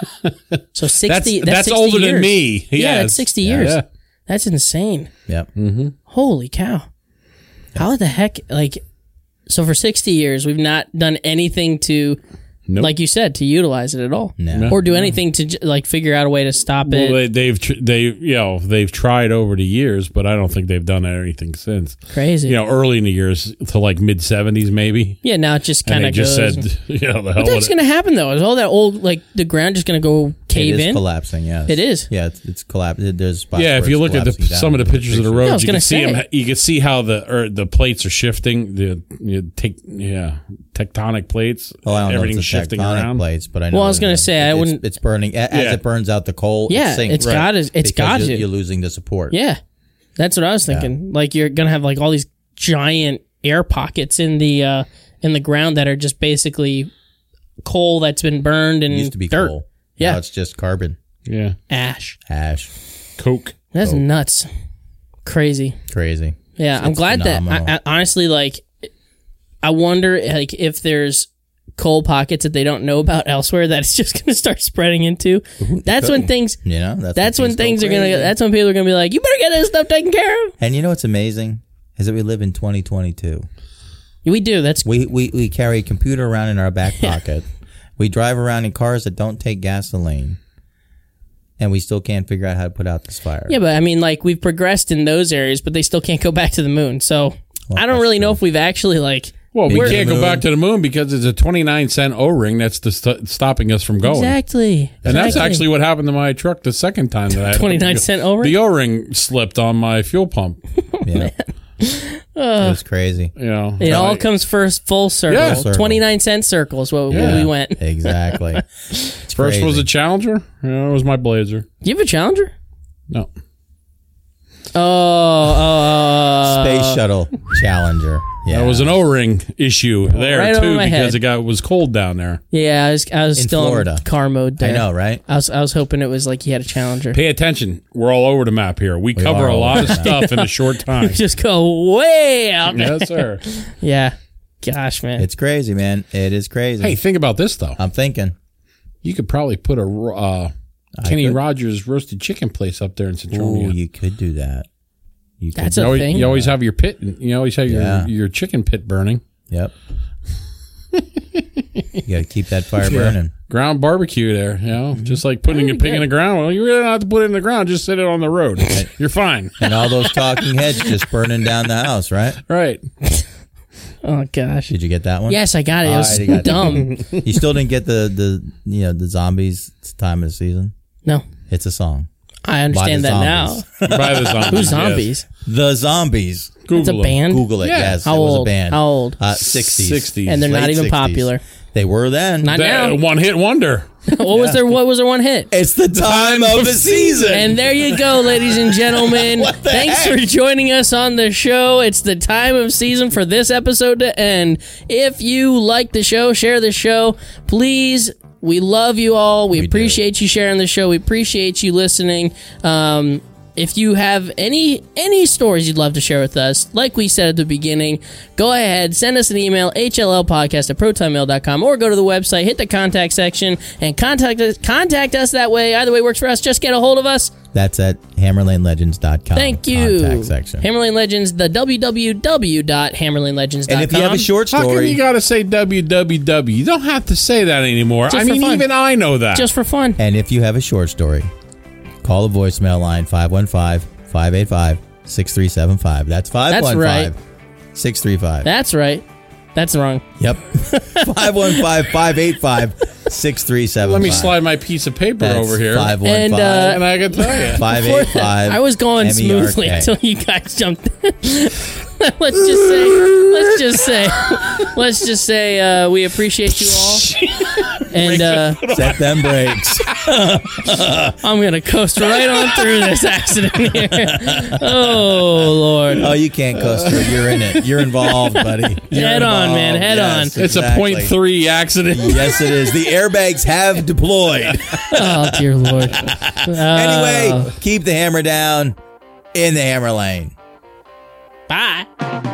Speaker 8: So sixty.
Speaker 6: That's
Speaker 8: that's,
Speaker 6: that's
Speaker 8: sixty
Speaker 6: older
Speaker 8: years.
Speaker 6: than me.
Speaker 8: Yeah,
Speaker 6: Yes.
Speaker 8: that's sixty years.
Speaker 6: Yeah.
Speaker 8: That's insane.
Speaker 5: Yep.
Speaker 8: Holy cow! How the heck? Like, so for sixty years, we've not done anything to,
Speaker 6: Nope.
Speaker 8: like you said, to utilize it at all,
Speaker 5: No.
Speaker 8: or do anything to j- like figure out a way to stop
Speaker 6: Well,
Speaker 8: it.
Speaker 6: they, they've tr- they you know they've tried over the years, but I don't think they've done anything since.
Speaker 8: Crazy.
Speaker 6: You know, early in the years to like mid seventies maybe.
Speaker 8: Yeah, now it just
Speaker 6: And
Speaker 8: kind
Speaker 6: they
Speaker 8: of
Speaker 6: just
Speaker 8: goes.
Speaker 6: said,
Speaker 8: and-
Speaker 6: you know, the hell
Speaker 8: what the heck's
Speaker 6: with it.
Speaker 8: going to happen though? Is all that old like the ground just going to go cave
Speaker 5: it is
Speaker 8: in?
Speaker 5: collapsing. Yes,
Speaker 8: It is.
Speaker 5: Yeah, it's, it's collapsing. There's spots
Speaker 6: Yeah,
Speaker 5: where
Speaker 6: if you
Speaker 5: it's
Speaker 6: look at the
Speaker 5: collapsing down
Speaker 6: some of the
Speaker 5: in
Speaker 6: pictures of the
Speaker 8: Yeah, I
Speaker 6: roads,
Speaker 8: was
Speaker 6: you
Speaker 8: gonna
Speaker 6: can see
Speaker 8: say.
Speaker 6: them. You can see how the or the plates are shifting. The you know, take yeah tectonic plates.
Speaker 5: Oh, I don't know. If
Speaker 6: Everything's
Speaker 5: it's the
Speaker 6: shifting
Speaker 5: tectonic
Speaker 6: around.
Speaker 5: plates, but I know.
Speaker 8: Well, I was
Speaker 5: that
Speaker 8: gonna
Speaker 5: it's-
Speaker 8: say, I
Speaker 5: it's,
Speaker 8: wouldn't-
Speaker 5: It's burning a- as
Speaker 6: Yeah.
Speaker 5: it burns out the coal.
Speaker 8: Yeah,
Speaker 5: it sinks,
Speaker 8: it's got to- it's
Speaker 5: because
Speaker 8: got
Speaker 5: you're,
Speaker 8: to.
Speaker 5: You're losing the support.
Speaker 8: Yeah, that's what I was thinking. Like you're going to have like all these giant air pockets in the uh, in the ground that are just basically coal that's been burned and
Speaker 5: It used to be
Speaker 8: dirt.
Speaker 5: coal.
Speaker 8: Yeah.
Speaker 5: Now it's just carbon,
Speaker 6: Yeah,
Speaker 8: Ash.
Speaker 5: ash.
Speaker 6: Coke.
Speaker 8: That's
Speaker 5: Coke.
Speaker 8: nuts. Crazy.
Speaker 5: Crazy.
Speaker 8: Yeah, I'm
Speaker 5: It's
Speaker 8: glad that
Speaker 5: phenomenal.
Speaker 8: I, I, honestly, like, I wonder, like, if there's coal pockets that they don't know about elsewhere that it's just going to start spreading into. That's when things.
Speaker 5: You know, that's,
Speaker 8: That's when things
Speaker 5: go
Speaker 8: are gonna.
Speaker 5: crazy.
Speaker 8: That's when people are gonna be like, "You better get this stuff taken care of."
Speaker 5: And you know what's amazing is that we live in twenty twenty-two.
Speaker 8: We do. That's
Speaker 5: We we we carry a computer around in our back pocket. We drive around in cars that don't take gasoline, and we still can't figure out how to put out this fire.
Speaker 8: yeah, but I mean, like, we've progressed in those areas, but they still can't go back to the moon. So
Speaker 5: Well,
Speaker 8: I don't
Speaker 5: that's
Speaker 8: really know
Speaker 5: true.
Speaker 8: if we've actually like.
Speaker 6: Well, we
Speaker 5: Big to
Speaker 6: can't
Speaker 5: the
Speaker 6: go
Speaker 5: moon.
Speaker 6: back to the moon because it's a twenty-nine cent O-ring that's the st- stopping us from going.
Speaker 8: Exactly.
Speaker 6: And that's
Speaker 8: Exactly.
Speaker 6: actually what happened to my truck the second time that I had
Speaker 8: twenty-nine cent O-ring?
Speaker 6: The O-ring slipped on my fuel pump.
Speaker 5: Yeah. It's crazy.
Speaker 6: You know,
Speaker 8: It all
Speaker 6: I-
Speaker 8: comes first full circle.
Speaker 6: Yeah.
Speaker 5: Circle.
Speaker 8: twenty-nine cent circles. Where, where
Speaker 6: Yeah.
Speaker 8: we went.
Speaker 5: Exactly. It's
Speaker 6: First was
Speaker 5: crazy.
Speaker 6: a Challenger. You know, it was my Blazer.
Speaker 8: Do you have a Challenger?
Speaker 6: No.
Speaker 8: Oh, uh,
Speaker 5: Space Shuttle Challenger. Yeah.
Speaker 6: That was an O-ring issue there
Speaker 8: Right over
Speaker 6: too
Speaker 8: my
Speaker 6: because
Speaker 8: head.
Speaker 6: it got it was cold down there.
Speaker 8: yeah. I was, I was
Speaker 5: In
Speaker 8: still
Speaker 5: Florida.
Speaker 8: in car mode. There.
Speaker 5: I know, right?
Speaker 8: I was, I was hoping it was like he had a Challenger.
Speaker 6: Pay attention. We're all over the map here. We,
Speaker 5: We
Speaker 6: cover
Speaker 5: are
Speaker 6: a
Speaker 5: all
Speaker 6: lot
Speaker 5: over
Speaker 6: of
Speaker 5: the map.
Speaker 6: stuff in a short time.
Speaker 8: Just go way out there.
Speaker 6: Yes, sir.
Speaker 8: Yeah. Gosh, man.
Speaker 5: It's crazy, man. It is crazy.
Speaker 6: Hey, think about this though.
Speaker 5: I'm thinking.
Speaker 6: You could probably put a uh, Kenny
Speaker 5: could.
Speaker 6: Rogers roasted chicken place up there in Centronia.
Speaker 5: Ooh, you could do that. You could.
Speaker 8: That's
Speaker 6: You
Speaker 8: a
Speaker 6: always,
Speaker 8: thing.
Speaker 6: you always have your pit. You always have your
Speaker 5: Yeah.
Speaker 6: your chicken pit burning.
Speaker 5: Yep. You got to keep that fire burning.
Speaker 6: Ground barbecue there, you know, just like putting a pig in the ground. Well, you really don't have to put it in the ground. Just sit it on the road. You're fine.
Speaker 5: And all those talking heads just burning down the house, right?
Speaker 6: Right.
Speaker 8: Oh gosh.
Speaker 5: Did you get that one?
Speaker 8: Yes, I got it. It
Speaker 5: All
Speaker 8: was
Speaker 5: right, you got
Speaker 8: dumb.
Speaker 5: that. You still didn't get the, the you know the zombies time of the season?
Speaker 8: No,
Speaker 5: It's a song.
Speaker 8: I understand
Speaker 5: By the
Speaker 8: that now.
Speaker 5: Zombies.
Speaker 6: By the zombies.
Speaker 8: Who's
Speaker 6: yes.
Speaker 8: zombies?
Speaker 5: The Zombies.
Speaker 6: Google
Speaker 8: It's a
Speaker 6: them.
Speaker 8: band.
Speaker 5: Google it.
Speaker 6: Yeah.
Speaker 5: Yes,
Speaker 8: How
Speaker 5: it was
Speaker 8: old?
Speaker 5: a band.
Speaker 8: How old?
Speaker 5: Uh, sixties.
Speaker 6: sixties.
Speaker 8: And they're not
Speaker 5: Late
Speaker 8: even
Speaker 5: sixties.
Speaker 8: popular.
Speaker 5: They were then.
Speaker 8: Not now.
Speaker 6: One hit wonder.
Speaker 8: What was their What was their one hit?
Speaker 5: It's the time of the season.
Speaker 8: And there you go, ladies and gentlemen.
Speaker 5: What the
Speaker 8: Thanks
Speaker 5: heck?
Speaker 8: for joining us on the show. It's the time of season for this episode to end. If you like the show, share the show. Please, we love you all. We,
Speaker 5: We
Speaker 8: appreciate
Speaker 5: do.
Speaker 8: you sharing the show. We appreciate you listening. Um, if you have any any stories you'd love to share with us, like we said at the beginning, go ahead, send us an email, H L L podcast at proton mail dot com, or go to the website, hit the contact section, and contact us, contact us that way. Either way works for us. Just get a hold of us.
Speaker 5: That's at hammerlane legends dot com.
Speaker 8: Thank you.
Speaker 5: Contact section.
Speaker 8: Hammerlane Legends, the w w w dot hammerlane legends dot com.
Speaker 5: And if you have a short
Speaker 6: How come
Speaker 5: story,
Speaker 6: you got to say W W W? You don't have to say that anymore.
Speaker 8: Just
Speaker 6: I
Speaker 8: for
Speaker 6: mean,
Speaker 8: fun.
Speaker 6: even I know that.
Speaker 8: Just for fun.
Speaker 5: and if you have a short story, call the voicemail line five one five, five eight five, six three seven five. That's five one five, six three five.
Speaker 8: That's right. That's wrong.
Speaker 5: Yep. five one five, five eight five, six three seven five.
Speaker 6: Let me slide my piece of paper
Speaker 5: That's
Speaker 6: over here.
Speaker 5: five one
Speaker 8: And,
Speaker 5: five,
Speaker 8: uh,
Speaker 6: and I can tell you.
Speaker 5: five eight five.
Speaker 8: I was going
Speaker 5: M E R K.
Speaker 8: smoothly until you guys jumped in. let's just say, let's just say, let's just say, uh, we appreciate you all. And uh,
Speaker 5: Set them brakes.
Speaker 8: I'm going to coast right on through this accident here. Oh, Lord.
Speaker 5: Oh, you can't coast through. You're in it. You're involved, buddy. You're
Speaker 8: Head on,
Speaker 5: involved.
Speaker 8: man. Head
Speaker 5: Yes,
Speaker 8: on.
Speaker 6: It's a
Speaker 5: exactly.
Speaker 6: point three accident.
Speaker 5: Yes, it is. The airbags have deployed.
Speaker 8: Oh, dear Lord.
Speaker 5: Anyway,
Speaker 8: Oh.
Speaker 5: keep the hammer down in the hammer lane.
Speaker 8: Bye.